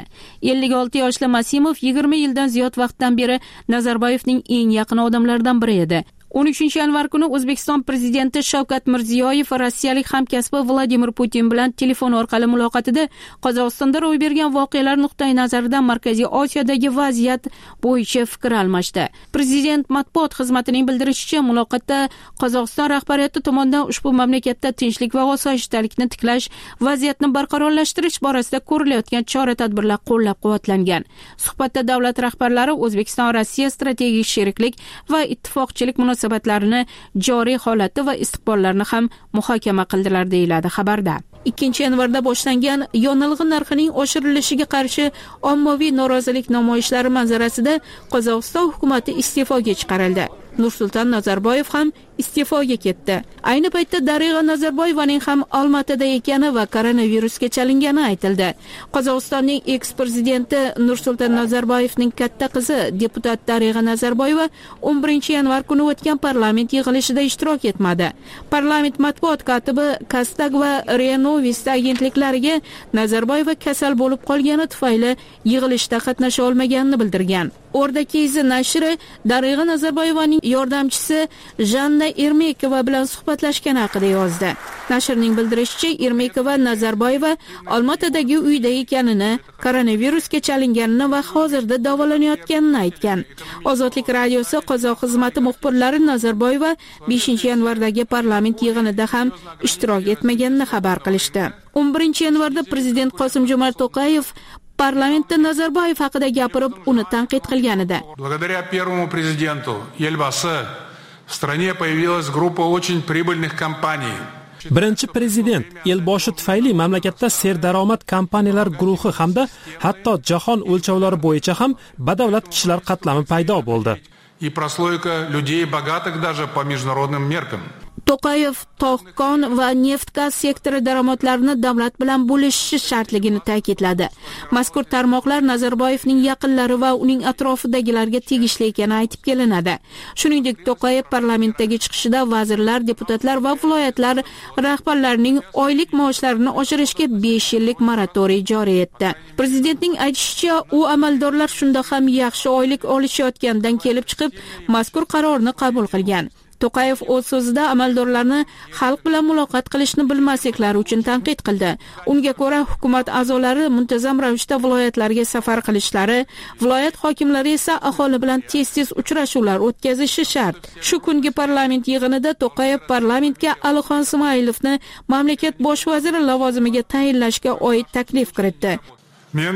56 yoshli Masimov 20 yildan ziyod vaqtdan beri Nazarboyevning eng yaqin odamlaridan biri edi. 13 yanvar kuni O'zbekiston prezidenti Shavkat Mirziyoyev rossiyalik hamkasbi Vladimir Putin bilan telefon orqali muloqotida Qozog'istonda ro'y bergan voqealar nuqtai nazaridan Markaziy Osiyodagi vaziyat bo'yicha fikr almashdi. Prezident matbuot xizmatining bildirishicha, muloqotda Qozog'iston rahbariyati tomonidan ushbu mamlakatda tinchlik va osoyishtalikni tiklash, vaziyatni barqarorlashtirish borasida ko'rilayotgan chora-tadbirlar qo'llab-quvvatlangan. Suhbatda davlat rahbarlari O'zbekiston-Rossiya strategik sheriklik va ittifoqchilik munosabatlarini joriy holati va istiqbollarini ham muhokama qildilar deyiladi xabarda. 2 yanvarda boshlangan yonilg'i narxining oshirilishiga qarshi ommaviy norozilik namoyishlari manzarasida Qozog'iston hukumati iste'foga chiqarildi. Nur-Sulton Nazarboyev ham iste'foga ketdi. Ayni paytda Darig'a Nazarboyevaning ham Olmaotada ekani va koronavirusga chalingani aytildi. Qozog'istonning eks-prezidenti Nur-Sulton Nazarboyevning katta qizi deputat Darig'a Nazarboyeva 11 yanvar kuni o'tgan parlament yig'ilishida ishtirok etmadi. Parlament matbuot kotibi Kastag va Renovist agentliklariga Nazarboyeva kasal bo'lib qolgani tufayli yig'ilishda qatnasha olmaganini bildirgan. O'rdakizi nashri Darig'a Nazarboyevaning yordamchisi Janna Ermekova bilan suhbatlashgani haqida yozdi. Nashrning bildirishicha, Ermekova Nazarboyeva Olmaotadagi uyda ekanini, koronavirusga chalinganini va hozirda davolanayotganini aytgan. Ozodlik radiosi Qozoq xizmati muxbirlari Nazarboyeva 5 yanvardagi parlament yig'inida ham ishtirok etmaganini xabar qilishdi. 11 yanvarda prezident Qosim-Jomart To'qayev parlamentda Nazarboyev haqida gapirib, uni tanqid qilgan edi. Благодаря первому президенту Елбасы в стране появилась группа очень прибыльных компаний. Birinchi prezident Elboshi tufayli mamlakatda serdaromad kompaniyalar guruhi hamda hatto jahon o'lchovlari bo'yicha ham badavlat kishilar qatlami paydo bo'ldi. И прослойка людей богатых даже по международным меркам. To'qayev tog'-kon va neft-gaz sektori daromadlarini davlat bilan bo'lishishi shartligini ta'kidladi. Mazkur tarmoqlar Nazarboyevning yaqinlari va uning atrofidagilarga tegishli ekani aytib kelinadi. Shuningdek, To'qayev parlamentdagi chiqishida vazirlar, deputatlar va viloyatlar rahbarlarining oylik maoshlarini oshirishga 5 yillik moratoriy joriy etdi. Prezidentning aytishicha, u amaldorlar shunda ham yaxshi oylik olishayotgandan kelib chiqib, mazkur qarorni qabul qilgan. To'qayev o'z so'zida amaldorlarni xalq bilan muloqot qilishni bilmasliklari uchun tanqid qildi. Unga ko'ra, hukumat a'zolari muntazam ravishda viloyatlarga safar qilishlari, viloyat hokimlari esa aholi bilan tez-tez uchrashuvlar o'tkazishi shart. Shu kungi parlament yig'inida To'qayev parlamentga Alixon Ismoilovni mamlakat bosh vaziri lavozimiga tayinlashga oid taklif kiritdi. Men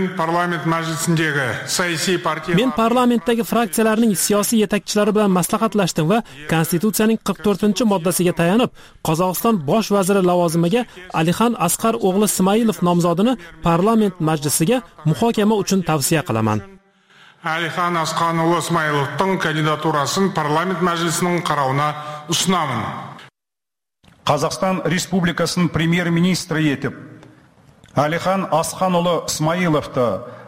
parlamentdagi fraksiyalarning siyosiy yetakchilari bilan maslahatlashdim va Konstitutsiyaning 44-moddasiga tayanib, Qozog'iston bosh vaziri lavozimiga Alixon Asqar o'g'li Ismoilov nomzodini parlament majlisiga muhokama uchun tavsiya qilaman. Alixon Asqar o'g'li Ismoilovning kandidaturaсын parlament majlisining qaroruna usunaman. Qozog'iston Respublikasining premyer-ministri etib Alixon Asqanұлы Ismoilovni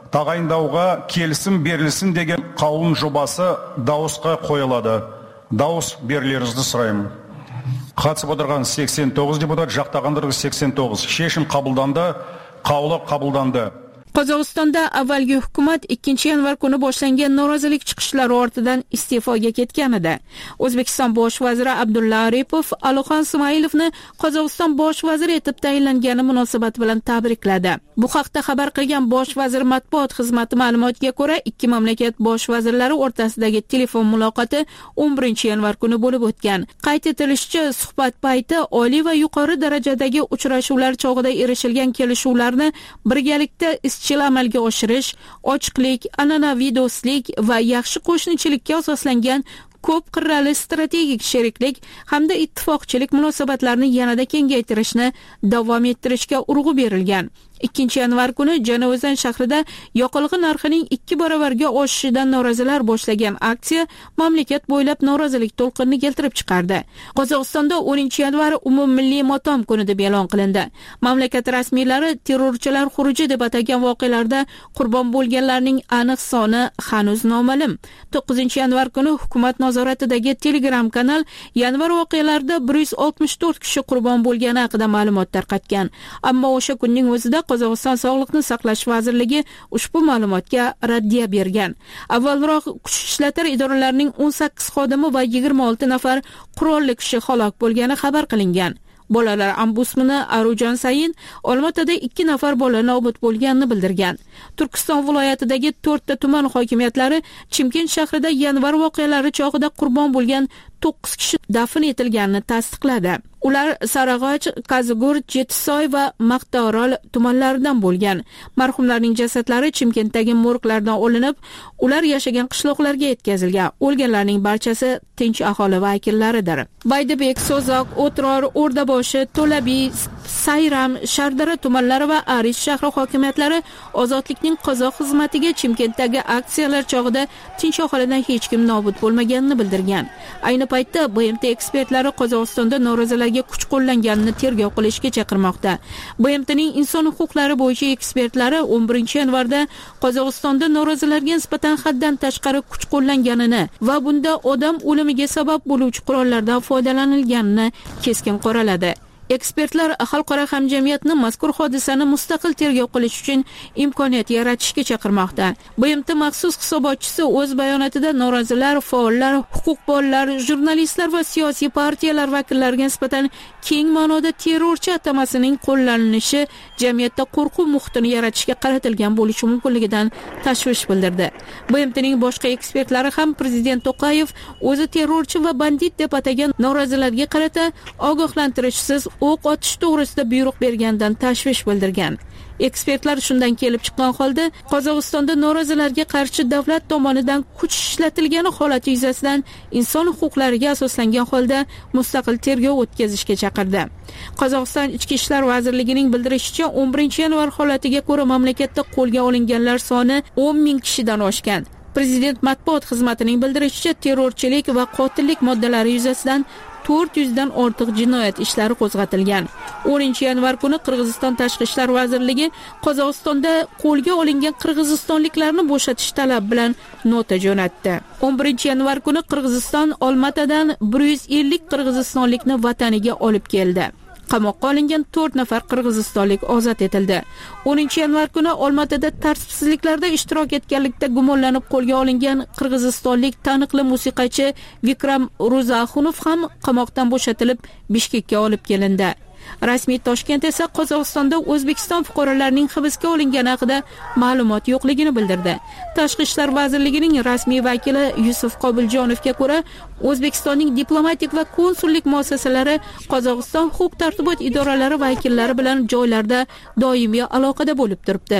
тағайындауға келісім берілсін деген қаулының жобасы дауысқа қойылады. Дауыс берулеріңізді сұраймын. Қатысып отырған 89 депутат, жақтағандар 89. Шешім қабылданды, қаулы қабылданды. Qozog'istonda avvalgi hukumat 2-yanvar kuni boshlangan norozilik chiqishlari ortidan iste'foga ketgan edi. O'zbekiston bosh vaziri Abdulla Aripov Alixon Ismoilovni Qozog'iston bosh vaziri etib tayinlangani munosabati bilan tabrikladi. Bu haqda xabar qilgan bosh vazir matbuot xizmati ma'lumotiga ko'ra, ikki mamlakat bosh vazirlari o'rtasidagi telefon muloqoti 11-yanvar kuni bo'lib o'tgan. Qayd etilishicha, suhbat payti oliy va yuqori darajadagi uchrashuvlar chog'ida erishilgan kelishuvlarni birgalikda izchil amalga oshirish, ochiqlik, an'anaviy do'stlik va yaxshi qo'shnichilikka asoslangan ko'p qirrali strategik sheriklik hamda ittifoqchilik munosabatlarini yanada kengaytirishni davom ettirishga urg'u berilgan. 2-yanvar kuni Janavozan shahrida yoqilg'i narxining 2 barobarga oshishidan norozilar boshlagan aksiya mamlakat bo'ylab norozilik to'lqinini keltirib chiqardi. Qozog'istonda 10-yanvar umummilliy motam kuni deb e'lon qilindi. Mamlakat rasmiylari terrorchilar xuruji deb atagan voqealarda qurbon bo'lganlarning aniq soni hanuz noma'lum. 9-yanvar kuni hukumat nazoratidagi Telegram kanal yanvar voqealarida 164 kishi qurbon bo'lgani haqida ma'lumot tarqatgan. Ammo o'sha kunning o'zida Qozog'iston Sog'liqni saqlash vazirligi ushbu ma'lumotga raddiya bergan. Avvalroq kuch ishlatar idoralarining 18 xodimi va 26 nafar qurolli kishi halok bo'lgani xabar qilingan. Bolalar ombudsmani Arujan Sayin Olmaotada 2 nafar bola nobud bo'lganini bildirgan. Turkiston viloyatidagi 4 ta tuman hokimiyatlari Chimkent shahrida yanvar voqealari chog'ida qurbon bo'lgan 9 kishi dafn etilganini tasdiqladi. Ular Sarag'och, Qazigurt, Jetisoy va Maqtaorol tumanlaridan bo'lgan. Marhumlarning jasadlari Chimkentdagi morglardan olinib, ular yashagan qishloqlarga yetkazilgan. O'lganlarning barchasi tinch aholi vakillaridir. Baydibek, So'zoq, O'tror, O'rdaboshi, To'labiy, Sayram, Shardara tumanlari va Arish shahri hokimiyatlari ozodlikning qozoq xizmatiga Chimkentdagi aksiyalar chog'ida tinch aholidan hech kim nobud bo'lmaganini bildirgan. Ayni paytda BMT ekspertlari Qozog'istonda norozilarga kuch qo'llanganini tergov qilishga chaqirmoqda. BMTning inson huquqlari bo'yicha ekspertlari 11-yanvarda Qozog'istonda norozilarga nisbatan haddan tashqari kuch qo'llanganini va bunda odam o'limiga sabab bo'luvchi qurollardan foydalanilganini keskin qoraladi. Ekspertlar xalqaro hamjamiyatni mazkur hodisani mustaqil tergov qilish uchun imkoniyat yaratishga chaqirmoqda. BMT maxsus hisobotchisi o'z bayonotida norozilar, faollar, huquqbonlar, jurnalistlar va siyosiy partiyalar vakillariga nisbatan keng ma'noda terrorchi atamasining qo'llanilishi jamiyatda qo'rquv muhitini yaratishga qaratilgan bo'lishi mumkinligidan tashvish bildirdi. BMTning boshqa ekspertlari ham prezident To'qayev o'zi terrorchi va bandit deb atagan norozilarga qarata ogohlantirishsiz o'q otish to'g'risida buyruq bergandan tashvish bildirgan. Ekspertlar shundan kelib chiqqan holda Qozog'istonda norozilarga qarshi davlat tomonidan kuch ishlatilgani holati yuzasidan inson huquqlariga asoslangan holda mustaqil tergov o'tkazishga chaqirdi. Qozog'iston Ichki ishlar vazirligining bildirishicha, 11-yanvar holatiga ko'ra mamlakatda qo'lga olinganlar soni 10 ming kishidan oshgan. Prezident matbuot xizmatining bildirishicha, terrorchilik va qotillik moddalari yuzasidan 400 dan ortiq jinoyat ishlari qo'zg'atilgan. 10-yanvar kuni Qirg'iziston Tashqi ishlar vazirligi Qozog'istonda qo'lga olingan qirg'izistonliklarni bo'shatish talabi bilan nota jo'natdi. 11-yanvar kuni Qirg'iziston Olmaotadan 150 qirg'izistonlikni vataniga olib keldi. Qamoqqa olingan 4 nafar qirg'izistonlik ozod etildi. 10-yanvar kuni Olmaotada tartibsizliklarda ishtirok etganlikda gumonlanib qo'lga olingan qirg'izistonlik taniqli musiqachi Vikram Ruzaxunov ham qamoqdan bo'shatilib Bishkekka olib kelindi. Rasmiy Toshkent esa Qozog'istonda O'zbekiston fuqarolarining hibsga olingani haqida ma'lumot yo'qligini bildirdi. Tashqi ishlar vazirligining rasmiy vakili Yusuf Qobiljonovga ko'ra, O'zbekistonning diplomatik va konsullik muassasalari Qozog'iston huquq-tartibot idoralari vakillari bilan joylarda doimiy aloqada bo'lib turibdi.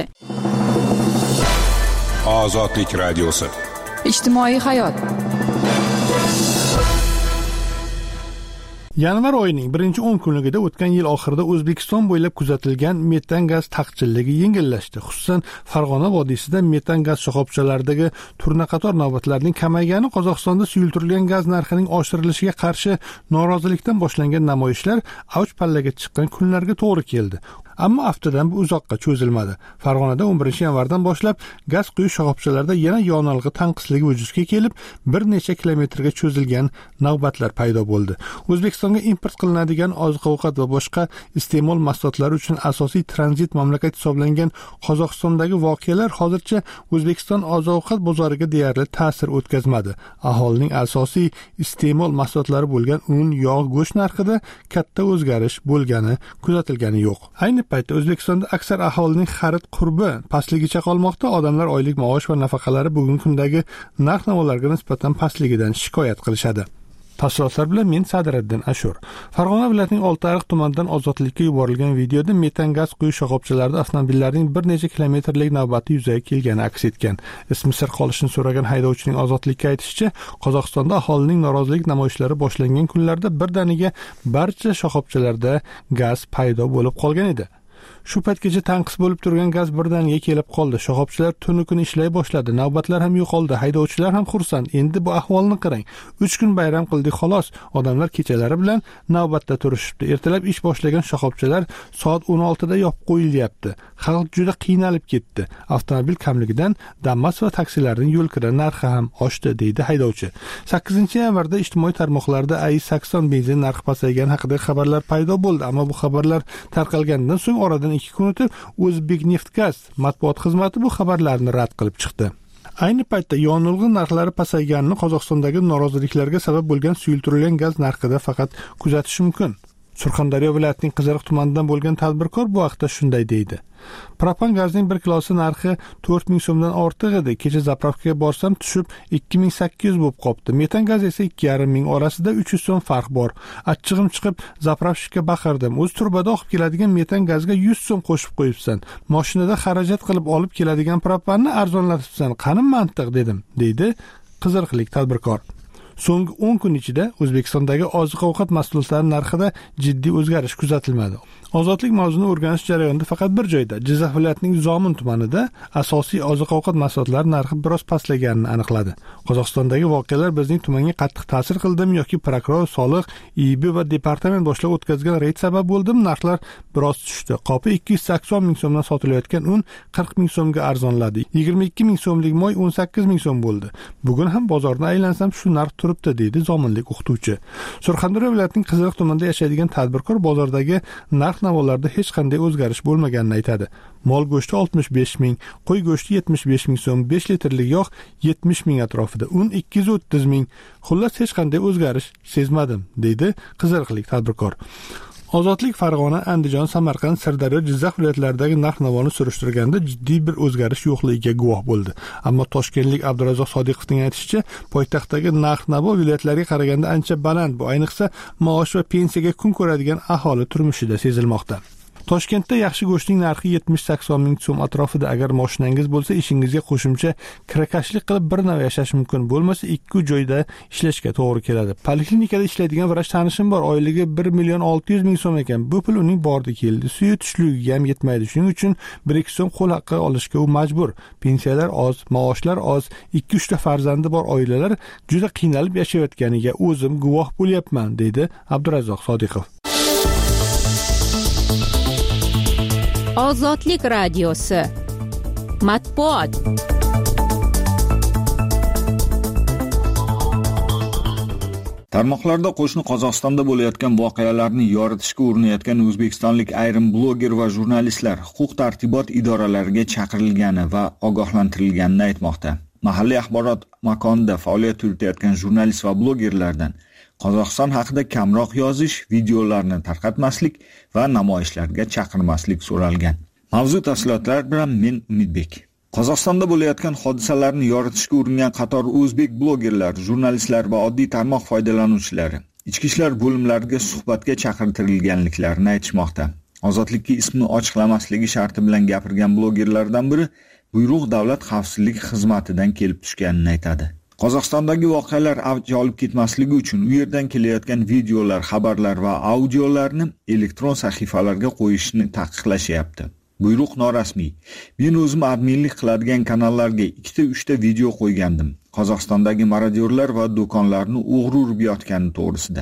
Ozodlik radiosi. Ijtimoiy hayot. Yanvar oyining 1-10 kunligida o'tgan yil oxirida O'zbekiston bo'ylab kuzatilgan metan gaz taqchilligi yengillashdi. Xususan, Farg'ona vodiysida metan gaz shoxobchalaridagi turnaqator navbatlarning kamaygani Qozog'istonda suyultirilgan gaz narxining oshirilishiga qarshi norozilikdan boshlangan namoyishlar avj pallaga chiqqan kunlarga to'g'ri keldi. Ammo aftidan bu uzoqqa cho'zilmadi. Farg'onada 11-yanvardan boshlab gaz quyish shoxobchalarida yana yonilg'i tanqisligi vujudga kelib, bir necha kilometrga cho'zilgan navbatlar paydo bo'ldi. O'zbekistonga import qilinadigan oziq-ovqat va boshqa iste'mol mahsulotlari uchun asosiy tranzit mamlakat hisoblangan Qozog'istondagi voqealar hozircha O'zbekiston oziq-ovqat bozoriga deyarli ta'sir o'tkazmadi. Aholining asosiy iste'mol mahsulotlari bo'lgan un, yog', go'sht narxida katta o'zgarish bo'lgani kuzatilgani yo'q. Ayni paytda O'zbekistonda aksar aholining xarid qurbi pastligicha qolmoqda. Odamlar oylik maosh va nafaqalari bugungi kundagi narx-navolarga nisbatan pastligidan shikoyat qilishadi. Tafsilotlar bilan men Sadiriddin Ashur. Farg'ona viloyatining Oltiariq tumanidan ozodlikka yuborilgan videoda metan gaz quyish shoxobchalarida avtomobillarning bir necha kilometrlik navbati yuzaga kelgani aks etgan. Ismi sir qolishini so'ragan haydovchining ozodlikka aytishicha, Qozog'istonda aholining norozilik namoyishlari boshlangan kunlarda birdaniga barcha shoxobchalarda gaz paydo bo'lib qolgan edi. Shu paytgacha tanqis bo'lib turgan gaz birdaniga kelib qoldi. Shoxobchalar tunu kun ishlay boshladi. Navbatlar ham yo'qoldi. Haydovchilar ham xursand. Endi bu ahvolni qarang. 3 kun bayram qildik xolos. Odamlar kechalari bilan navbatda turishibdi. Ertalab ish boshlagan shoxobchalar soat 16 da yopib qo'yilyapti. Xalq juda qiynalib ketdi. Avtomobil kamligidan Damas va taksilarning yo'lkira narxi ham oshdi, deydi haydovchi. 8-yanvarda ijtimoiy tarmoqlarda AI-80 benzin narxi pasaygani haqida xabarlar paydo bo'ldi, ammo bu xabarlar tarqalgandan so'ng oradan 2 kun o'tib O'zbekneftgaz matbuot xizmati bu xabarlarni rad qilib chiqdi. Ayni paytda yonilg'i narxlari pasayganini Qozog'istondagi noroziliklarga sabab bo'lgan suyultirilgan gaz narxida faqat kuzatish mumkin. Surxondaryo viloyatining Qiziriq tumanidan bo'lgan tadbirkor bu haqda shunday deydi. Propan gazning 1 kilosi narxi 4000 so'mdan ortiq edi. Kecha zapravkaga borsam tushib 2800 bo'lib qopti. Metan gaz esa 2500 orasida 300 so'm farq bor. Achchig'im chiqib zapravshikka baqirdim. O'z turbada oqib keladigan metan gazga 100 so'm qo'shib qo'yibsan. Mashinada xarajat qilib olib keladigan propanni arzonlatibsan. Qani mantiq dedim, deydi qiziriqlik tadbirkor. So'nggi 10 kun ichida O'zbekistondagi oziq-ovqat mahsulotlari narxida jiddiy o'zgarish kuzatilmadi. Ozodlik mavzuni o'rganish jarayonida faqat bir joyda, Jizzax viloyatining Zomin tumanida asosiy oziq-ovqat mahsulotlari narxi biroz pastlaganini aniqladi. Qozog'istondagi voqealar bizning tumanga qattiq ta'sir qildimi yoki prokuror, soliq, IB va departament boshlig'i o'tkazgan reyd sabab bo'ldimi? Narxlar biroz tushdi. Qopi 280 ming so'mdan sotilayotgan un 40 ming so'mga arzonladi. 22 ming so'mlik moy 18 ming so'm bo'ldi. Bugun ham bozorni aylansam shu narx turibdi, deydi zominlik o'qituvchi. Surxondaryo viloyatining Qiziriq tumanida yashaydigan tadbirkor bozordagi narx-navolarda hech qanday o'zgarish bo'lmaganini aytadi. Mol go'shti 65 ming, qo'y go'shti 75 ming so'm, 5 litrlik yog' 70 ming atrofida, un 230 ming. Xullas hech qanday o'zgarish sezmadim, deydi qiziriqlik tadbirkor. Ozodlik Farg'ona, Andijon, Samarqand, Sirdaryo, Jizzax viloyatlaridagi narx-navoni surishtirganda jiddiy bir o'zgarish yo'qligiga guvoh bo'ldi. Ammo Toshkentlik Abdurazzoq Sodiqovning aytishicha, poytaxtdagi narx-navo viloyatlarga qaraganda ancha baland. Bu ayniqsa maosh va pensiyaga kun ko'radigan aholi turmushida sezilmoqda. Toshkentda yaxshi go'shtning narxi 70-80 ming so'm atrofida. Agar mashinangiz bo'lsa, ishingizga qo'shimcha kirakashlik qilib bir nav yashash mumkin. Bo'lmasa 2 joyda ishlashga to'g'ri keladi. Poliklinikada ishlaydigan vrach tanishim bor. Oyligi 1 600 ming so'm ekan. Bu pul uning bordi keldi. Suyi tushligiga ham yetmaydi. Shuning uchun 1-2 so'm qo'l haqqi olishga u majbur. Pensiyalar oz, maoshlar oz, 2-3 ta farzandi bor oilalar juda qiynalib yashayotganiga o'zim guvoh bo'lyapman, deydi Abdurazzoq Sodiqov. Ozodlik radiosi matbuot. Tarmoqlarda qo'shni Qozog'istonda bo'layotgan voqealarni yoritishga urinayotgan o'zbekistonlik ayrim bloger va jurnalistlar huquq-tartibot idoralariga chaqirilgani va ogohlantirilganini aytmoqda. Mahalliy axborot makonida faoliyat yuritayotgan jurnalist va blogerlardan Qozog'iston haqida kamroq yozish, videolarni tarqatmaslik va namoyishlarga chaqirmaslik so'ralgan. Mavzu tafsilotlari bilan men Umidbek. Qozog'istonda bo'layotgan hodisalarni yoritishga uringan qator o'zbek blogerlar, jurnalistlar va oddiy tarmoq foydalanuvchilari ichki ishlar bo'limlariga suhbatga chaqirtirilganliklarini aytishmoqda. Ozodlikka ismini ochiqlamasligi sharti bilan gapirgan blogerlardan biri buyruq davlat xavfsizlik xizmatidan kelib tushganini aytadi. Qozog'istondagi voqealar avj olib ketmasligi uchun u yerdan kelayotgan videolar, xabarlar va audiolarni elektron sahifalarga qo'yishni taqiqlashyapti. Buyruq norasmiy. Men o'zim adminlik qiladigan kanallarga 2-3 ta video qo'ygandim. Qozog'istondagi marodyorlar va do'konlarni o'g'ri urib yotgani to'g'risida.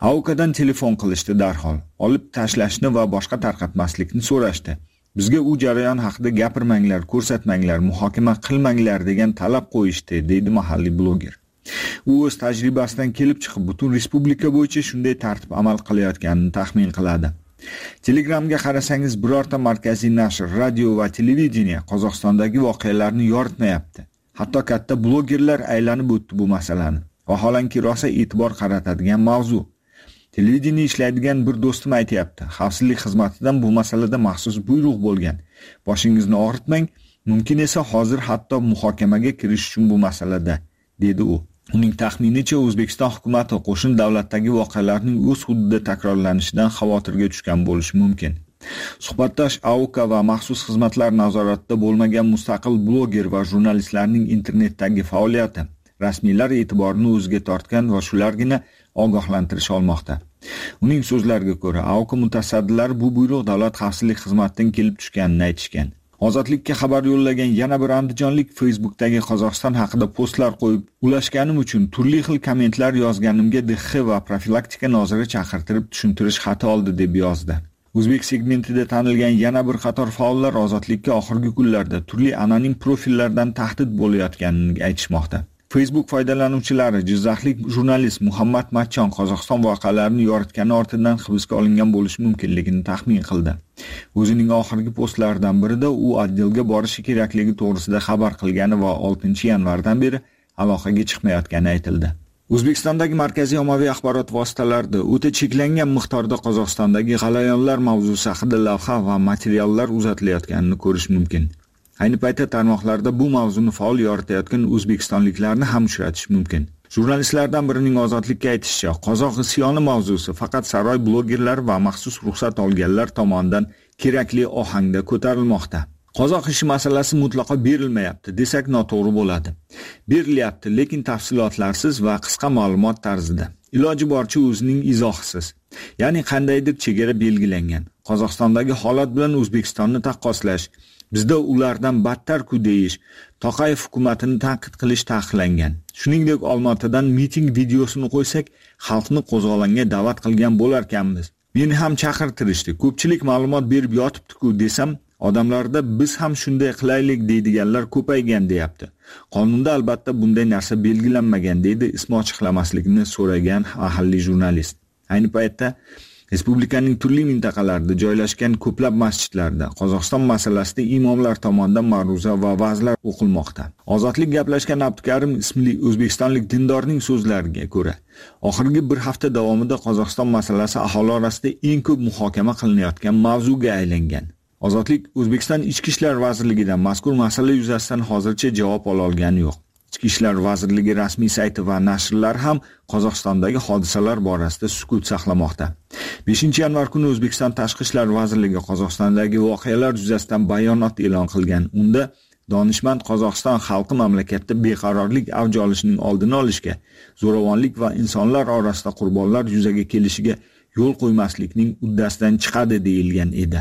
AOKdan telefon qilishdi darhol. Olib tashlashni va boshqa tarqatmaslikni so'rashdi. Bizga u jarayon haqida gapirmanglar, ko'rsatmanglar, muhokama qilmanglar degan talab qo'yishdi, deydi mahalliy bloger. U o'z tajribasidan kelib chiqib, butun respublika bo'yicha shunday tartib amal qilayotganini taxmin qiladi. Telegramga qarasangiz, birorta markaziy nashr, radio va televideniya Qozog'istondagi voqealarni yoritmayapti. Hatto katta blogerlar aylanib o'tdi bu masalani. Vaholanki rosa e'tibor qaratadigan mavzu. Televideniya ishlaydigan bir do'stim aytayapti. Xavfsizlik xizmatidan bu masalada maxsus buyruq bo'lgan. Boshingizni og'ritmang, mumkin esa hozir hatto muhokamaga kirish uchun bu masalada, dedi u. Uning taxminicha O'zbekiston hukumati qo'shni davlatdagi voqealarning o'z hududida takrorlanishidan xavotirga tushgan bo'lishi mumkin. Suhbatdosh AOK va maxsus xizmatlar nazoratida bo'lmagan mustaqil bloger va jurnalistlarning internetdagi faoliyati rasmiylar e'tiborini o'ziga tortgan va shulargina ogohlantirish olmoqda. Uning so'zlariga ko'ra, AOK mutasaddilari bu buyruq davlat xavfsizlik xizmatidan kelib tushganini aytishgan. Ozodlikka xabar yo'llagan yana bir andijonlik Facebookdagi Qozog'iston haqida postlar qo'yib, ulashganim uchun turli xil kommentlar yozganimga DX va profilaktika noziri chaqirtirib tushuntirish xati oldi deb yozdi. O'zbek segmentida tanilgan yana bir qator faollar ozodlikka oxirgi kunlarda turli anonim profillardan tahdid bo'layotganini aytishmoqda. Facebook foydalanuvchilari jizzaxlik jurnalist Muhammad Matchon Qozog'iston voqealarini yoritgani ortidan hibsga olingan bo'lishi mumkinligini taxmin qildi. O'zining oxirgi postlaridan birida u oddelga borishi kerakligi to'g'risida xabar qilgani va 6-yanvardan beri aloqaga chiqmayotgani aytildi. O'zbekistondagi markaziy ommaviy axborot vositalarida o'ta cheklangan miqdorda Qozog'istondagi g'alayonlar mavzusi haqida lavha va materiallar uzatilayotganini ko'rish mumkin. Ayni paytda tarmoqlarda bu mavzuni faol yoritayotgan o'zbekistonliklarni ham uchratish mumkin. Jurnalistlardan birining ozodlikka aytishicha, qozoq isyoni mavzusi faqat saroy blogerlari va maxsus ruxsat olganlar tomonidan kerakli ohangda ko'tarilmoqda. Qozoq ishi masalasi mutlaqo berilmayapti desak noto'g'ri bo'ladi. Berilyapti, lekin tafsilotlarsiz va qisqa ma'lumot tarzida. Iloji boricha o'zining izohisiz. Ya'ni qandaydir chegara belgilangan. Qozog'istondagi holat bilan O'zbekistonni taqqoslash, bizda ulardan battar-ku deyish, Toqayev hukumatini tanqid qilish taqiqlangan. Shuningdek, Olmaotadan miting videosini qo'ysak, xalqni qo'zg'olonga da'vat qilgan bo'larkanmiz. Meni ham chaqirtirishdi. Ko'pchilik ma'lumot berib yotibdi-ku desam, odamlarda biz ham shunday qilaylik deydiganlar ko'paygan deyapti. Qonunda albatta bunday narsa belgilanmagan, deydi ismi ochiqlamaslikni so'ragan mahalliy jurnalist. Ayni paytda respublikaning turli mintaqalarida joylashgan ko'plab masjidlarda Qozog'iston masalasida imomlar tomonidan ma'ruza va va'zlar o'qilmoqda. Ozodlik gaplashgan Abdukarim ismli o'zbekistonlik dindorning so'zlariga ko'ra, oxirgi bir hafta davomida Qozog'iston masalasi aholi orasida eng ko'p muhokama qilinayotgan mavzuga aylangan. Ozodlik O'zbekiston Ichki ishlar vazirligidan mazkur masala yuzasidan hozircha javob ola olgani yo'q. Ichki ishlar vazirligi rasmiy sayti va nashrlar ham Qozog'istondagi hodisalar borasida sukut saqlamoqda. 5-yanvar kuni O'zbekiston Tashqi ishlar vazirligi Qozog'istondagi voqealar yuzasidan bayonot e'lon qilgan. Unda donishmand Qozog'iston xalqi mamlakatda beqarorlik avj olishining oldini olishga, zo'ravonlik va insonlar orasida qurbonlar yuzaga kelishiga yo'l qo'ymaslikning uddasidan chiqadi deyilgan edi.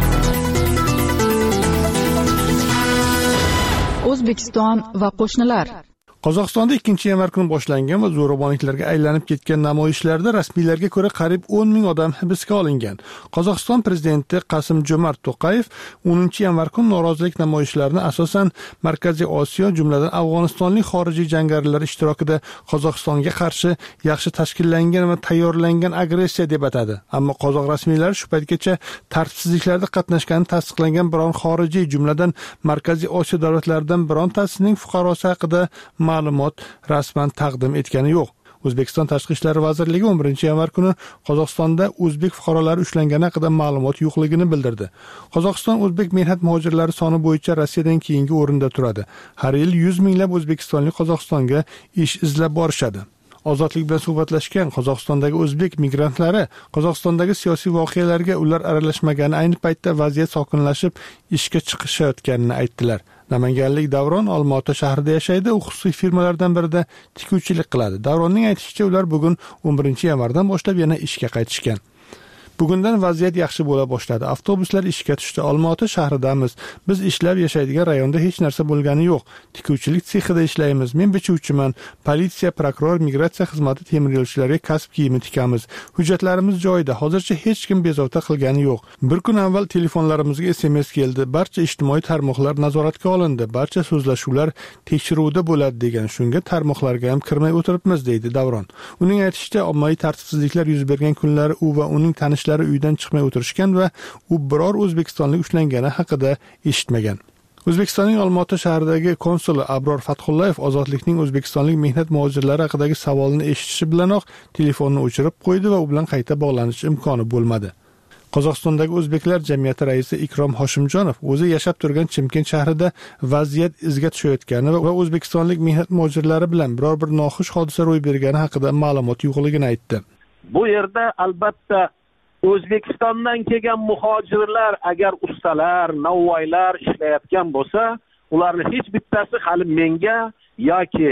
O'zbekiston va qo'shnilar. Qozog'istonda 2-yanvar kuni boshlangan va zo'ravonliklarga aylanib ketgan namoyishlarda rasmiylarga ko'ra qariyb 10,000 odam hibsga olingan. Qozog'iston prezidenti Qasim-Jo'mart To'qayev 10-yanvar kuni norozilik namoyishlarini asosan Markaziy Osiyo, jumladan Afg'onistonlik xorijiy jangarilar ishtirokida Qozog'istonga qarshi yaxshi tashkillangan va tayyorlangan agressiya deb atadi. Ammo qozoq rasmiylari shu paytgacha tartibsizliklarda qatnashganini tasdiqlangan biron xorijiy, jumladan Markaziy Osiyo davlatlaridan birontasining fuqarosi haqida ma'lumot rasman taqdim etgani yo'q. O'zbekiston Tashqi ishlar vazirligi 11-yanvar kuni Qozog'istonda o'zbek fuqarolari ushlangani haqida ma'lumot yo'qligini bildirdi. Qozog'iston o'zbek mehnat muhojirlari soni bo'yicha Rossiyadan keyingi o'rinda turadi. Har yil 100 minglab o'zbekistonlik Qozog'istonga ish izlab borishadi. Ozodlik bilan suhbatlashgan Qozog'istondagi o'zbek migrantlari Qozog'istondagi siyosiy voqealarga ular aralashmagani, ayni paytda vaziyat sokinlashib, ishga chiqishayotganini aytdilar. Namanganlik Davron Olmaota shahrida yashaydi, u xususiy firmalardan birida tikuvchilik qiladi. Davronning aytishicha, ular bugun 11-yanvardan boshlab yana ishga qaytishgan. Bugundan vaziyat yaxshi bo'la boshladi. Avtobuslar ishga tushdi. Olmaota shahridamiz. Biz ishlab yashaydigan rayonda hech narsa bo'lgani yo'q. Tikuvchilik sexida ishlaymiz. Men bichuvchiman. Politsiya, prokuror, migratsiya xizmati temir yo'lchilarga kasb kiyimi tikamiz. Hujjatlarimiz joyida. Hozircha hech kim bezovta qilgani yo'q. Bir kun avval telefonlarimizga SMS keldi. Barcha ijtimoiy tarmoqlar nazoratga olindi. Barcha so'zlashuvlar tekshiruvda bo'ladi degan. Shunga tarmoqlarga ham kirmay o'tiribmiz, deydi Davron. Uning aytishicha, ommaviy tartibsizliklar yuz bergan kunlari u va uning tanishlari uydan chiqmay o'tirishgan va u biror o'zbekistonlik ushlangani haqida eshitmagan. O'zbekistonning Olmaota shahridagi konsuli Abror Fathullayev ozodlikning o'zbekistonlik mehnat muhojirlari haqidagi savolni eshitishi bilanoq telefonni o'chirib qo'ydi va u bilan qayta bog'lanish imkoni bo'lmadi. Qozog'istondagi o'zbeklar jamiyati raisi Ikrom Hoshimjonov o'zi yashab turgan Chimkent shahrida vaziyat izga tushayotgani va o'zbekistonlik mehnat muhojirlari bilan biror bir noxush hodisa ro'y bergani haqida ma'lumot yo'qligini aytdi. Bu yerda albatta O'zbekistondan kelgan muhojirlar agar ustalar, novvoylar ishlayotgan bo'lsa, ularning hech bittasi hali menga yoki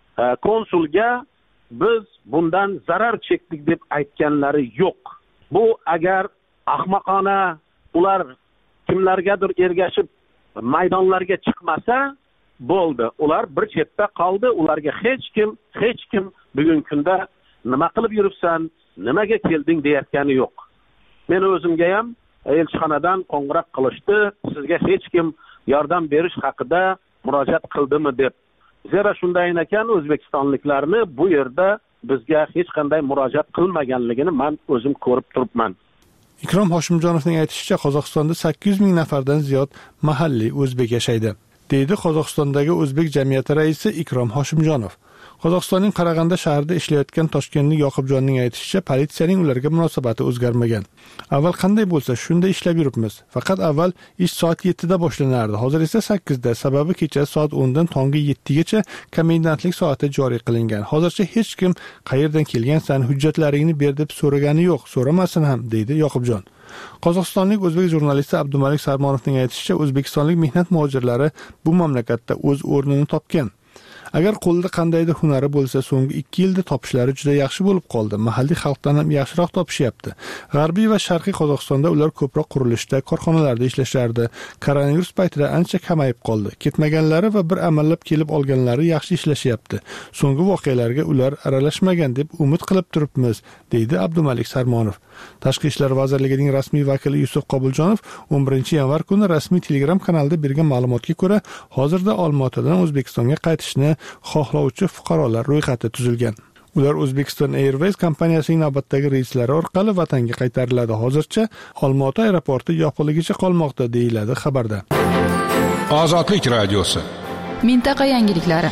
konsulga biz bundan zarar chekdik deb aytganlari yo'q. Bu agar ahmoqona ular kimlargadir ergashib maydonlarga chiqmasa bo'ldi. Ular bir chetda qoldi. Ularga hech kim bugungi kunda nima qilib yuribsan, nimaga kelding deyotgani yo'q. Men o'zimga ham elchixonadan qo'ng'iroq qilishdi, sizga hech kim yordam berish haqida murojaat qildimi deb. Zero shunday ekan, o'zbekistonliklarni bu yerda bizga hech qanday murojaat qilmaganligini men o'zim ko'rib turibman. Ikrom Hoshimjonovning aytishicha, Qozog'istonda 800 ming nafardan ziyod mahalliy o'zbek yashaydi, deydi Qozog'istondagi o'zbek jamiyati raisi Ikrom Hoshimjonov. Qozog'istonning Qarag'anda shahrida ishlayotgan toshkentlik Yoqubjonning aytishicha, politsiyaning ularga munosabati o'zgarmagan. Avval qanday bo'lsa, shunda ishlab yuribmiz. Faqat avval ish soat 7 da boshlanardi. Hozir esa 8 da. Sababi kecha soat 10 dan tongi 7 gacha komendantlik soati joriy qilingan. Hozircha hech kim qayerdan kelgansan, hujjatlaringni ber deb so'ragani yo'q, so'ramasin ham, deydi Yoqubjon. Qozog'istonlik o'zbek jurnalisti Abdumalik Sarmonovning aytishicha, o'zbekistonlik mehnat muhojirlari bu mamlakatda o'z o'rnini topgan. Agar qo'lda qandaydir hunari bo'lsa, so'nggi 2 yilda topishlari juda yaxshi bo'lib qoldi. Mahalliy xalqdan ham yaxshiroq topishyapti. G'arbiy va sharqiy Qozog'istonda ular ko'proq qurilishda, korxonalarda ishlashardi. Koronavirus paytida ancha kamayib qoldi. Ketmaganlari va bir amallab kelib olganlari yaxshi ishlashyapti. So'nggi voqealarga ular aralashmagan deb umid qilib turibmiz, deydi Abdumalik Sarmonov. Tashqi ishlar vazirligining rasmiy vakili Yusuf Qobuljonov 11 yanvar kuni rasmiy Telegram kanalida bergan ma'lumotga ko'ra, hozirda Olmaotadan O'zbekistonga qaytishni xohlovchi fuqarolar ro'yxati tuzilgan. Ular Uzbekistan Airways kompaniyasining navbatdagi reyslari orqali vatanga qaytariladi. Hozircha Olmaota aeroporti yopiqligicha qolmoqda, deyiladi xabarda. Ozodlik radiosi. Mintaqa yangiliklari.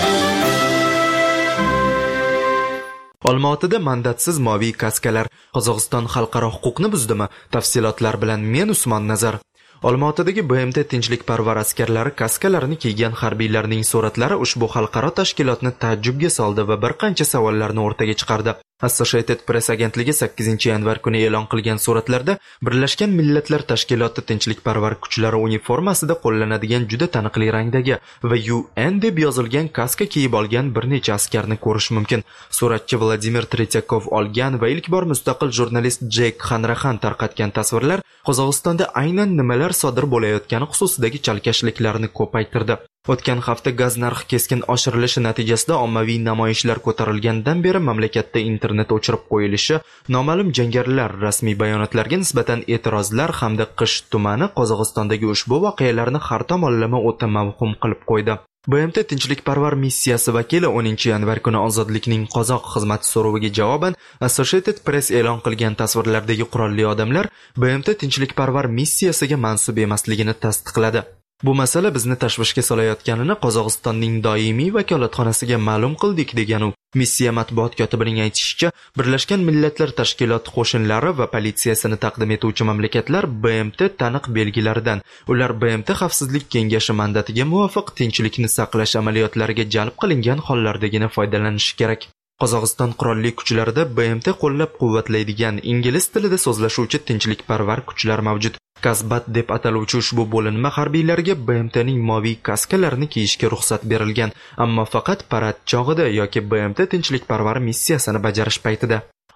Olmaotada mandatsiz moviy kaskalar Qozog'iston xalqaro huquqni buzdimi? Tafsilotlar bilan men Usmon Nazar. Olmaotadagi BMT tinchlikparvar askarlari kaskalarini kiygan harbiylarning suratlari ushbu xalqaro tashkilotni taajjubga soldi va bir qancha savollarni o'rtaga chiqardi. Associated Press agentligi 8-yanvar kuni e'lon qilgan suratlarda Birlashgan Millatlar Tashkiloti tinchlikparvar kuchlari uniformasida qo'llanadigan juda taniqli rangdagi va UN deb yozilgan kaska kiyib olgan bir necha askarni ko'rish mumkin. Suratchi Vladimir Tretyakov olgan va ilk bor mustaqil jurnalist Jek Hanrahan tarqatgan tasvirlar Qozog'istonda aynan nimalar sodir bo'layotgani xususidagi chalkashliklarni ko'paytirdi. O'tgan hafta gaz narxi keskin oshirilishi natijasida ommaviy namoyishlar ko'tarilgandan beri mamlakatda internet o'chirib qo'yilishi, noma'lum jangarilar rasmiy bayonotlarga nisbatan e'tirozlar hamda qish tumani Qozog'istondagi ushbu voqealarni har tomonlama o'ta mavhum qilib qo'ydi. BMT tinchlikparvar missiyasi vakili 10-yanvar kuni ozodlikning qozoq xizmati so'roviga javoban Associated Press e'lon qilgan tasvirlardagi qurolli odamlar BMT tinchlikparvar missiyasiga mansub emasligini tasdiqladi. Bu masala bizni tashvishga solayotganini Qozog'istonning doimiy vakolatxonasiga ma'lum qildik, degan u. Missiya matbuot kotibining aytishicha, Birlashgan Millatlar Tashkiloti qo'shinlari va politsiyasini taqdim etuvchi mamlakatlar BMT taniq belgilaridan, ular BMT Xavfsizlik kengashi mandatiga muvofiq tinchlikni saqlash amaliyotlariga jalb qilingan hollardagina foydalanishi kerak. Qozog'iston qurolli kuchlarida BMT qo'llab-quvvatlaydigan ingliz tilida so'zlashuvchi tinchlikparvar kuchlar mavjud. Kasbat deb ataluvchi ushbu bo'linma harbiylariga BMTning moviy kaskalarini kiyishga ruxsat berilgan, ammo faqat parad chog'ida yoki BMT tinchlikparvar missiyasini bajarish paytida.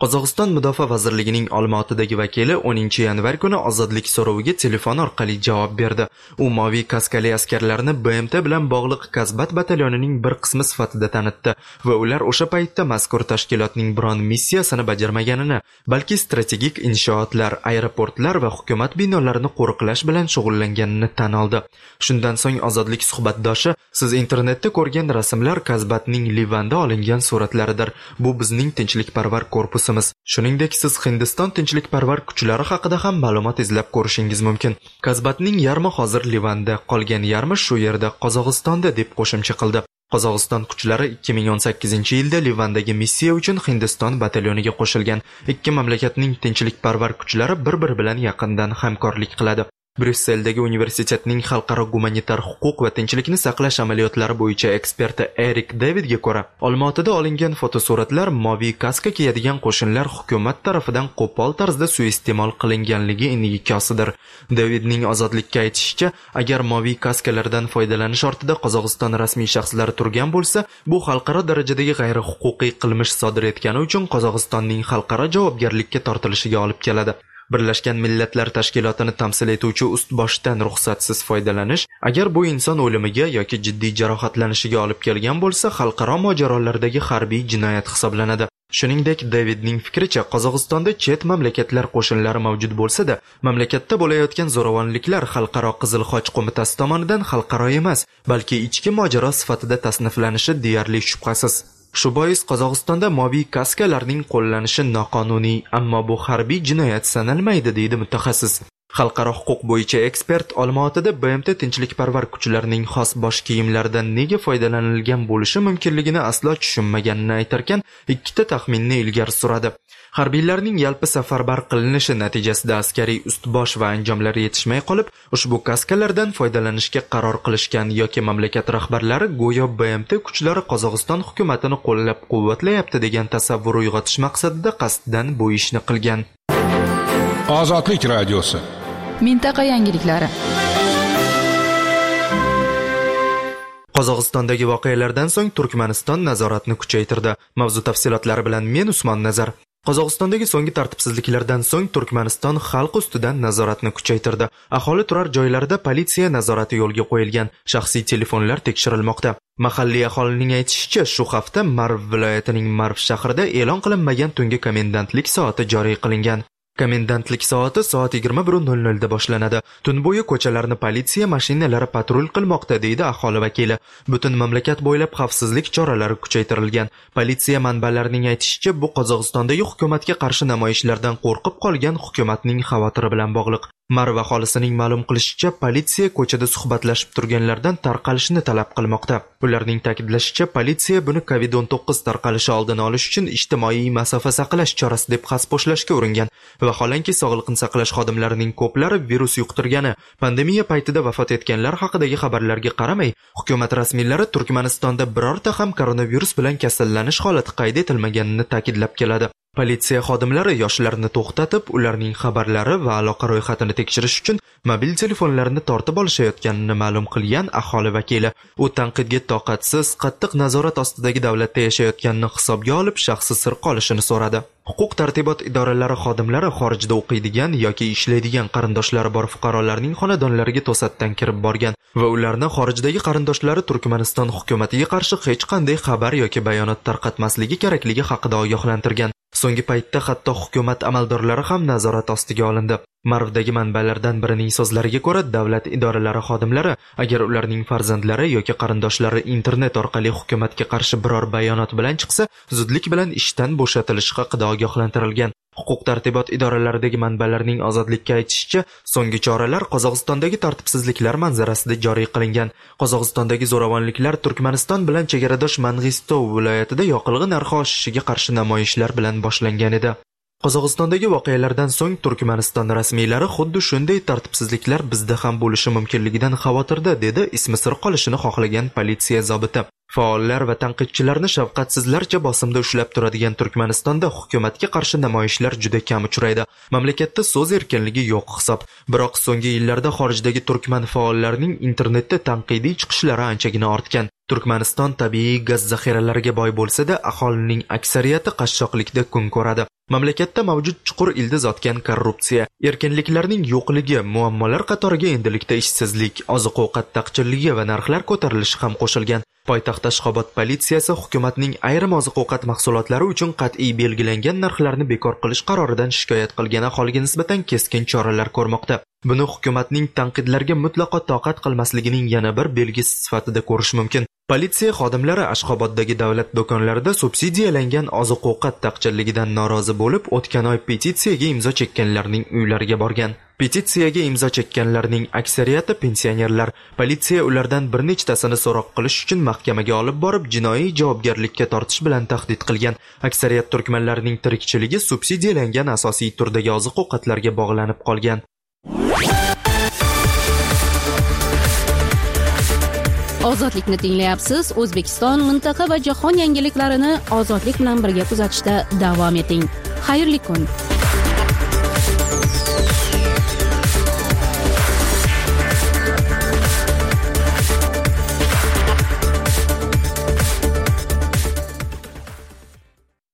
Qozog'iston Mudofaa vazirligining Olmaotadagi vakili 10-yanvar kuni ozodlik so'roviga telefon orqali javob berdi. U moviy kaskali askarlarni BMT bilan bog'liq Kazbat batalyonining bir qismi sifatida tanitdi va ular o'sha paytda mazkur tashkilotning biron missiyasini bajarmaganini, balki strategik inshootlar, aeroportlar va hukumat binolarini qo'riqlash bilan shug'ullanganini tan oldi. Shundan so'ng ozodlik suhbatdoshi: "Siz internetda ko'rgan rasmlar Kazbatning Livanda olingan suratlaridir. Bu bizning tinchlikparvar korpusimiz. Shuningdek, siz Hindiston tinchlikparvar kuchlari haqida ham ma'lumot izlab ko'rishingiz mumkin. Kazbatning yarmi hozir Livanda, qolgan yarmi shu yerda, Qozog'istonda", deb qo'shimcha qildi. Qozog'iston kuchlari 2018-yilda Livandagi missiya uchun Hindiston batalyoniga qo'shilgan. Ikki mamlakatning tinchlikparvar kuchlari bir-biri bilan yaqindan hamkorlik qiladi. Brusseldagi universitetning xalqaro gumanitar huquq va tinchlikni saqlash amaliyotlari bo'yicha eksperti Erik Davidga ko'ra, Olmaotada olingan fotosuratlar moviy kaska kiyadigan qo'shinlar hukumat tarafidan qo'pol tarzda suiiste'mol qilinganligi in'ikosidir. Davidning ozodlikka aytishicha, agar moviy kaskalardan foydalanish ortida Qozog'iston rasmiy shaxslari turgan bo'lsa, bu xalqaro darajadagi g'ayri-huquqiy qilmish sodir etgani uchun Qozog'istonning xalqaro javobgarlikka tortilishiga olib keladi. Birlashgan Millatlar Tashkilotini tamsil etuvchi ust-boshdan ruxsatsiz foydalanish, agar bu inson o'limiga yoki jiddiy jarohatlanishiga olib kelgan bo'lsa, xalqaro mojarolardagi harbiy jinoyat hisoblanadi. Shuningdek, Davidning fikricha, Qozog'istonda chet mamlakatlar qo'shinlari mavjud bo'lsa-da, mamlakatda bo'layotgan zo'ravonliklar Xalqaro Qizil Xoch qo'mitasi tomonidan xalqaro emas, balki ichki mojaro sifatida tasniflanishi deyarli shubhasiz. Shu bois Qozog'istonda moviy kaskalarning qo'llanishi noqonuniy, ammo bu harbiy jinoyat sanalmaydi, deydi mutaxassis. Xalqaro huquq bo'yicha ekspert Olmaotada BMT tinchlikparvar kuchlarining xos bosh kiyimlaridan nega foydalanilgan bo'lishi mumkinligini aslo tushunmaganini aytarkan, ikkita taxminni ilgari suradi. Harbiylarning yalpi safarbar qilinishi natijasida askariy ust-bosh va anjomlari yetishmay qolib, ushbu kaskalardan foydalanishga qaror qilishgan yoki mamlakat rahbarlari go'yo BMT kuchlari Qozog'iston hukumatini qo'llab-quvvatlayapti degan tasavvur uyg'otish maqsadida qasddan bu ishni qilgan. Ozodlik radiosi. Mintaqa yangiliklari. Qozog'istondagi voqealardan so'ng Turkmaniston nazoratni kuchaytirdi. Mavzu tafsilotlari bilan men Usmon Nazar. Qozog'istondagi so'nggi tartibsizliklardan so'ng Turkmaniston xalq ustidan nazoratni kuchaytirdi. Aholi turar joylarida politsiya nazorati yo'lga qo'yilgan, shaxsiy telefonlar tekshirilmoqda. Mahalliy aholining aytishicha, shu hafta Marv viloyatining Marv shahrida e'lon qilinmagan tungi komendantlik soati joriy qilingan. Komendantlik soati soat 21:00 da boshlanadi. Tun bo'yi ko'chalarni politsiya mashinalari patrul qilmoqda, deydi aholi vakili. Butun mamlakat bo'ylab xavfsizlik choralari kuchaytirilgan. Politsiya manbalarining aytishicha, bu Qozog'istondagi hukumatga qarshi namoyishlardan qo'rqib qolgan hukumatning xavotiri bilan bog'liq. Marv aholisining ma'lum qilishicha, politsiya ko'chada suhbatlashib turganlardan tarqalishni talab qilmoqda. Ularning ta'kidlashicha, politsiya buni COVID-19 tarqalishi oldini olish uchun ijtimoiy masofa saqlash chorasi deb xaspo'shlashga uringan. Vaholanki sog'liqni saqlash xodimlarining ko'plari virus yuqtirgani, pandemiya paytida vafot etganlar haqidagi xabarlarga qaramay, hukumat rasmiylari Turkmanistonda birorta ham koronavirus bilan kasallanish holati qayd etilmaganini ta'kidlab keladi. Politsiya xodimlari yoshlarni to'xtatib, ularning xabarlari va aloqa ro'yxatini tekshirish uchun mobil telefonlarini tortib olishayotganini ma'lum qilgan aholi vakili. U tanqidga toqatsiz, qattiq nazorat ostidagi davlatda yashayotganini hisobga olib, shaxsi sir qolishini so'radi. Huquq tartibot idoralari xodimlari xorijda o'qiydigan yoki ishlaydigan qarindoshlari bor fuqarolarning xonadonlariga to'satdan kirib borgan va ularni xorijdagi qarindoshlari Turkmaniston hukumatiga qarshi hech qanday xabar yoki bayonot tarqatmasligi kerakligi haqida ogohlantirgan. So'nggi paytda hatto hukumat amaldorlari ham nazorat ostiga olindi. Marvdagi manbalardan birining so'zlariga ko'ra, davlat idoralari xodimlari agar ularning farzandlari yoki qarindoshlari internet orqali hukumatga qarshi biror bayonot bilan chiqsa, zudlik bilan ishdan bo'shatilishi haqida ogohlantirilgan. Huquq tartibot idoralaridagi manbalarning ozodlikka aytishicha, so'nggi choralar Qozog'istondagi tartibsizliklar manzarasida joriy qilingan. Qozog'istondagi zo'ravonliklar Turkmaniston bilan chegaradosh Mang'istov viloyatida yoqilg'i narxi oshishiga qarshi namoyishlar bilan boshlangan edi. Qozog'istondagi voqealardan so'ng Turkmaniston rasmiylari xuddi shunday tartibsizliklar bizda ham bo'lishi mumkinligidan xavotirda, dedi ismi sir qolishini xohlagan politsiya zobiti. Faollar va tanqidchilarni shafqatsizlarcha bosimda ushlab turadigan Turkmanistonda hukumatga qarshi namoyishlar juda kam uchraydi. Mamlakatda so'z erkinligi yo'q hisob. Biroq so'nggi yillarda xorijdagi turkman faollarining internetda tanqidiy chiqishlari anchagina ortgan. Turkmaniston tabiiy gaz zaxiralariga boy bo'lsa-da, aholining aksariyati qashshoqlikda kun ko'radi. Mamlakatda mavjud chuqur ildiz otgan korrupsiya, erkinliklarning yo'qligi, muammolar qatoriga endilikda ishsizlik, oziq-ovqat taqchilligi va narxlar ko'tarilishi ham qo'shilgan. Poytaxt Ashxobod politsiyasi hukumatning ayrim oziq-ovqat mahsulotlari uchun qat'iy belgilangan narxlarni bekor qilish qaroridan shikoyat qilgan aholiga nisbatan keskin choralar ko'rmoqda. Buni hukumatning tanqidlarga mutlaqo toqat qilmasligining yana bir belgisi sifatida ko'rish mumkin. Politsiya xodimlari Ashxoboddagi davlat do'konlarida subsidiyalangan oziq-ovqat taqchilligidan norozi bo'lib, o'tgan oy petitsiyaga imzo chekkanlarning uylariga borgan. Petitsiyaga imzo chekkanlarning aksariyati pensionerlar. Politsiya ulardan bir nechtasini so'roq qilish uchun mahkamaga olib borib, jinoiy javobgarlikka tortish bilan tahdid qilgan. Aksariyat turkmanlarning tirikchiligi subsidiyalangan asosiy turdagi oziq-ovqatlarga bog'lanib qolgan. Ozodlikni tinglayapsiz. O'zbekiston, mintaqa va jahon yangiliklarini ozodlik bilan birga kuzatishda davom eting. Xayrli kun.